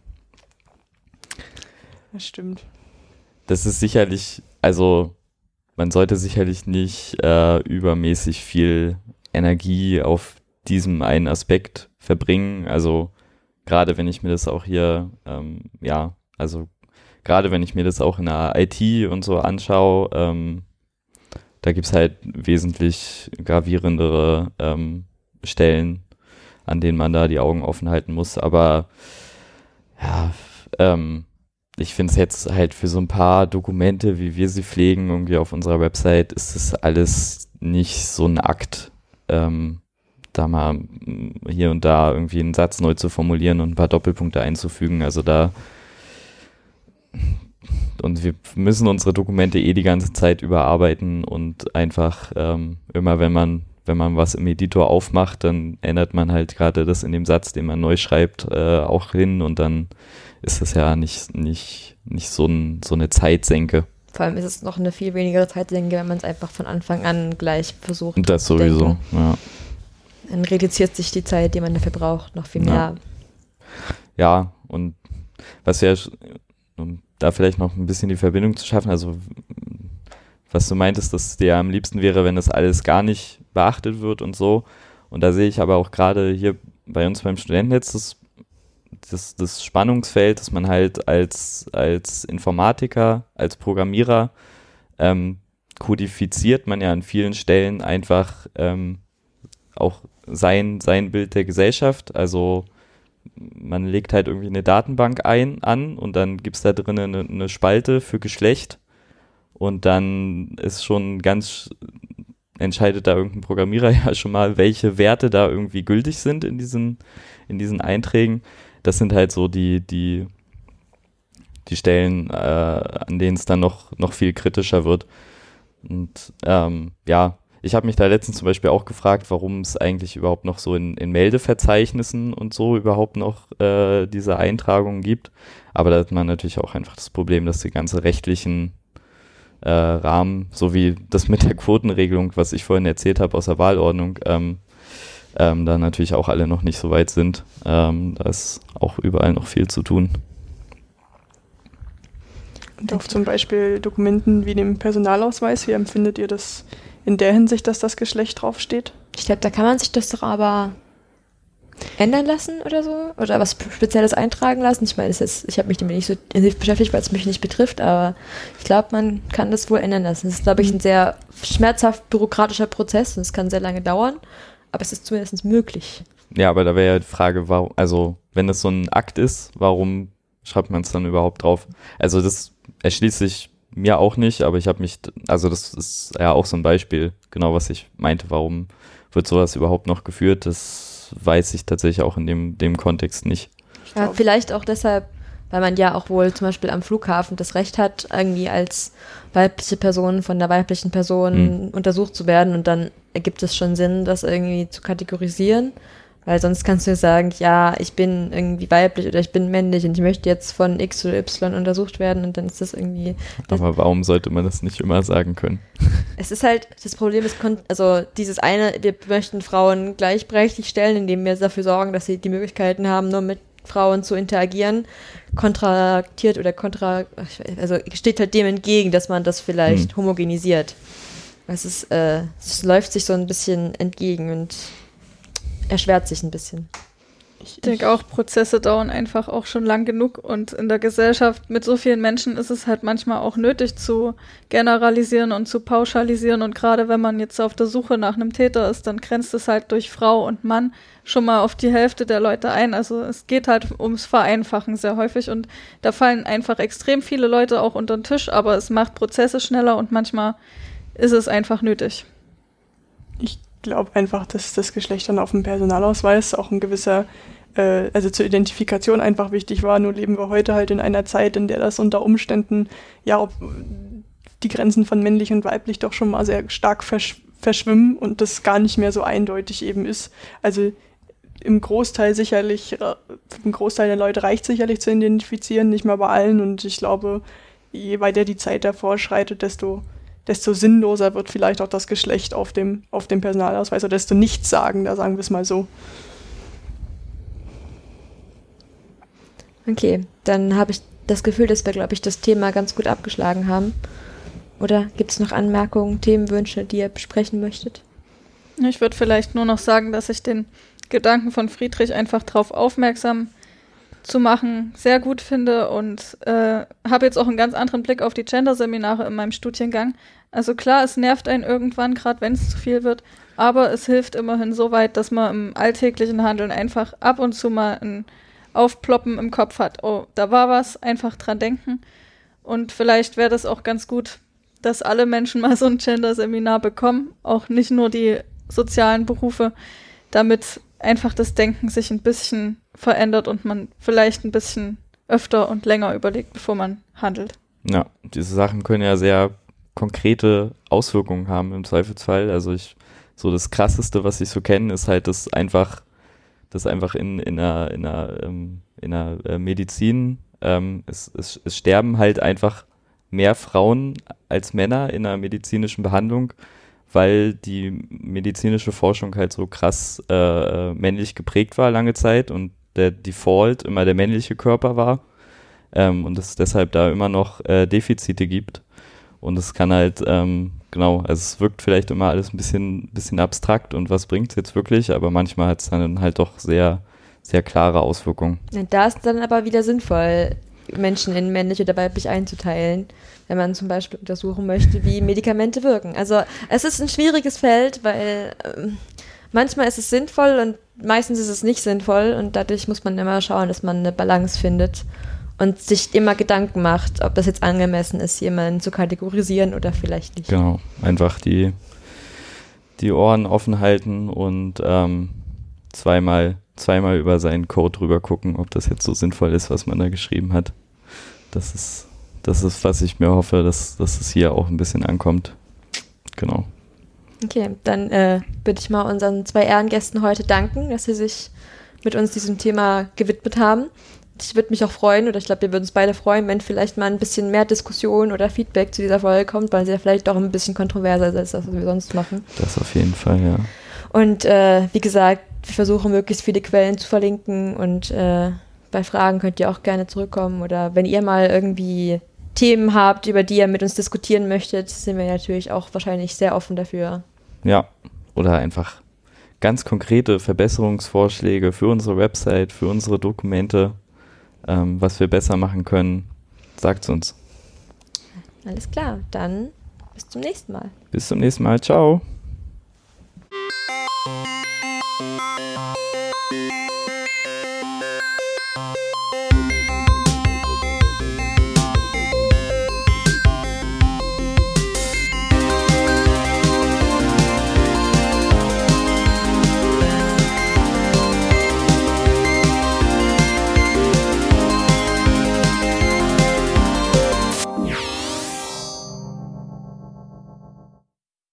Das stimmt. das ist sicherlich, also man sollte sicherlich nicht äh, übermäßig viel Energie auf diesem einen Aspekt verbringen. Also gerade wenn ich mir das auch hier, ähm, ja, also gerade wenn ich mir das auch in der I T und so anschaue, ähm, da gibt es halt wesentlich gravierendere ähm, Stellen, an denen man da die Augen offen halten muss. Aber ja, ähm, ich finde es jetzt halt für so ein paar Dokumente, wie wir sie pflegen, irgendwie auf unserer Website, ist das alles nicht so ein Akt, ähm, da mal mm, hier und da irgendwie einen Satz neu zu formulieren und ein paar Doppelpunkte einzufügen. Also da, und wir müssen unsere Dokumente eh die ganze Zeit überarbeiten und einfach ähm, immer, wenn man wenn man was im Editor aufmacht, dann ändert man halt gerade das in dem Satz, den man neu schreibt, äh, auch hin und dann ist das ja nicht, nicht, nicht so, ein, so eine Zeitsenke. Vor allem ist es noch eine viel weniger Zeitsenke, wenn man es einfach von Anfang an gleich versucht. Und das zu sowieso, denken. ja. Dann reduziert sich die Zeit, die man dafür braucht, noch viel mehr. Ja. Ja, und was wir, um da vielleicht noch ein bisschen die Verbindung zu schaffen, also was du meintest, dass dir am liebsten wäre, wenn das alles gar nicht beachtet wird und so. Und da sehe ich aber auch gerade hier bei uns beim Studentennetz das, das, das Spannungsfeld, dass man halt als, als Informatiker, als Programmierer ähm, kodifiziert man ja an vielen Stellen einfach ähm, auch sein, sein Bild der Gesellschaft. Also man legt halt irgendwie eine Datenbank ein an und dann gibt es da drin eine, eine Spalte für Geschlecht. Und dann ist schon ganz, entscheidet da irgendein Programmierer ja schon mal, welche Werte da irgendwie gültig sind in diesen, in diesen Einträgen. Das sind halt so die, die, die Stellen, äh, an denen es dann noch, noch viel kritischer wird. Und ähm, ja, ich habe mich da letztens zum Beispiel auch gefragt, warum es eigentlich überhaupt noch so in, in Meldeverzeichnissen und so überhaupt noch äh, diese Eintragungen gibt. Aber da hat man natürlich auch einfach das Problem, dass die ganze rechtlichen Äh, Rahmen, so wie das mit der Quotenregelung, was ich vorhin erzählt habe aus der Wahlordnung, ähm, ähm, da natürlich auch alle noch nicht so weit sind. Ähm, da ist auch überall noch viel zu tun. Und auf zum Beispiel Dokumenten wie dem Personalausweis, wie empfindet ihr das in der Hinsicht, dass das Geschlecht draufsteht? Ich glaube, da kann man sich das doch aber ändern lassen oder so? Oder was Spezielles eintragen lassen? Ich meine, es ist, ich habe mich damit nicht so intensiv beschäftigt, weil es mich nicht betrifft, aber ich glaube, man kann das wohl ändern lassen. Es ist, glaube ich, ein sehr schmerzhaft bürokratischer Prozess und es kann sehr lange dauern, aber es ist zumindest möglich. ja, aber da wäre ja die Frage, warum, also wenn es so ein Akt ist, warum schreibt man es dann überhaupt drauf? Also das erschließt sich mir auch nicht, aber ich habe mich, also das ist ja auch so ein Beispiel, genau was ich meinte, warum wird sowas überhaupt noch geführt, das weiß ich tatsächlich auch in dem, dem Kontext nicht. Ja, vielleicht auch deshalb, weil man ja auch wohl zum Beispiel am Flughafen das Recht hat, irgendwie als weibliche Person von der weiblichen Person mhm. untersucht zu werden und dann ergibt es schon Sinn, das irgendwie zu kategorisieren, weil sonst kannst du sagen, ja, ich bin irgendwie weiblich oder ich bin männlich und ich möchte jetzt von X oder Y untersucht werden und dann ist das irgendwie... Das Aber warum sollte man das nicht immer sagen können? Es ist halt, das Problem ist, also dieses eine, wir möchten Frauen gleichberechtigt stellen, indem wir dafür sorgen, dass sie die Möglichkeiten haben, nur mit Frauen zu interagieren, kontraktiert oder kontra, also steht halt dem entgegen, dass man das vielleicht hm. homogenisiert. Es ist, äh, es läuft sich so ein bisschen entgegen und erschwert sich ein bisschen. Ich denke auch, Prozesse dauern einfach auch schon lang genug und in der Gesellschaft mit so vielen Menschen ist es halt manchmal auch nötig zu generalisieren und zu pauschalisieren und gerade wenn man jetzt auf der Suche nach einem Täter ist, dann grenzt es halt durch Frau und Mann schon mal auf die Hälfte der Leute ein. Also es geht halt ums Vereinfachen sehr häufig und da fallen einfach extrem viele Leute auch unter den Tisch, aber es macht Prozesse schneller und manchmal ist es einfach nötig. Ich glaube einfach, dass das Geschlecht dann auf dem Personalausweis auch ein gewisser, äh, also zur Identifikation einfach wichtig war. Nur leben wir heute halt in einer Zeit, in der das unter Umständen, ja, ob die Grenzen von männlich und weiblich doch schon mal sehr stark versch- verschwimmen und das gar nicht mehr so eindeutig eben ist. Also im Großteil sicherlich, äh, im Großteil der Leute reicht sicherlich zu identifizieren, nicht mal bei allen und ich glaube, je weiter die Zeit davor schreitet, desto desto sinnloser wird vielleicht auch das Geschlecht auf dem, auf dem Personalausweis oder desto nichtssagender, sagen wir es mal so. Okay, dann habe ich das Gefühl, dass wir, glaube ich, das Thema ganz gut abgeschlagen haben. Oder gibt es noch Anmerkungen, Themenwünsche, die ihr besprechen möchtet? Ich würde vielleicht nur noch sagen, dass ich den Gedanken von Friedrich einfach darauf aufmerksam zu machen sehr gut finde und äh, habe jetzt auch einen ganz anderen Blick auf die Gender-Seminare in meinem Studiengang. Also klar, es nervt einen irgendwann, gerade wenn es zu viel wird, aber es hilft immerhin so weit, dass man im alltäglichen Handeln einfach ab und zu mal ein Aufploppen im Kopf hat. Oh, da war was, einfach dran denken. Und vielleicht wäre das auch ganz gut, dass alle Menschen mal so ein Gender-Seminar bekommen, auch nicht nur die sozialen Berufe, damit einfach das Denken sich ein bisschen verändert und man vielleicht ein bisschen öfter und länger überlegt, bevor man handelt. Ja, diese Sachen können ja sehr konkrete Auswirkungen haben im Zweifelsfall. Also ich, so das Krasseste, was ich so kenne, ist halt, dass einfach, dass einfach in, in einer, in einer, ähm, in einer äh, Medizin, ähm, es, es, es sterben halt einfach mehr Frauen als Männer in einer medizinischen Behandlung, weil die medizinische Forschung halt so krass äh, männlich geprägt war lange Zeit und der Default immer der männliche Körper war ähm, und es deshalb da immer noch äh, Defizite gibt. Und es kann halt, ähm, genau, also es wirkt vielleicht immer alles ein bisschen, bisschen abstrakt und was bringt es jetzt wirklich, aber manchmal hat es dann halt doch sehr, sehr klare Auswirkungen. Ja, da ist dann aber wieder sinnvoll, Menschen in männlich oder weiblich einzuteilen, wenn man zum Beispiel untersuchen möchte, wie Medikamente wirken. Also es ist ein schwieriges Feld, weil ähm, manchmal ist es sinnvoll und meistens ist es nicht sinnvoll und dadurch muss man immer schauen, dass man eine Balance findet und sich immer Gedanken macht, ob das jetzt angemessen ist, jemanden zu kategorisieren oder vielleicht nicht. Genau, einfach die, die Ohren offen halten und ähm, zweimal, zweimal über seinen Code drüber gucken, ob das jetzt so sinnvoll ist, was man da geschrieben hat. Das ist, das ist, was ich mir hoffe, dass, dass es hier auch ein bisschen ankommt. Genau. Okay, dann äh, würde ich mal unseren zwei Ehrengästen heute danken, dass sie sich mit uns diesem Thema gewidmet haben. Ich würde mich auch freuen, oder ich glaube, wir würden uns beide freuen, wenn vielleicht mal ein bisschen mehr Diskussion oder Feedback zu dieser Folge kommt, weil sie ja vielleicht doch ein bisschen kontroverser ist als das, was wir sonst machen. Das auf jeden Fall, ja. Und äh, wie gesagt, wir versuchen möglichst viele Quellen zu verlinken und äh, bei Fragen könnt ihr auch gerne zurückkommen oder wenn ihr mal irgendwie Themen habt, über die ihr mit uns diskutieren möchtet, sind wir natürlich auch wahrscheinlich sehr offen dafür. Ja, oder einfach ganz konkrete Verbesserungsvorschläge für unsere Website, für unsere Dokumente, ähm, was wir besser machen können, sagt's uns. Alles klar, dann bis zum nächsten Mal. Bis zum nächsten Mal, ciao.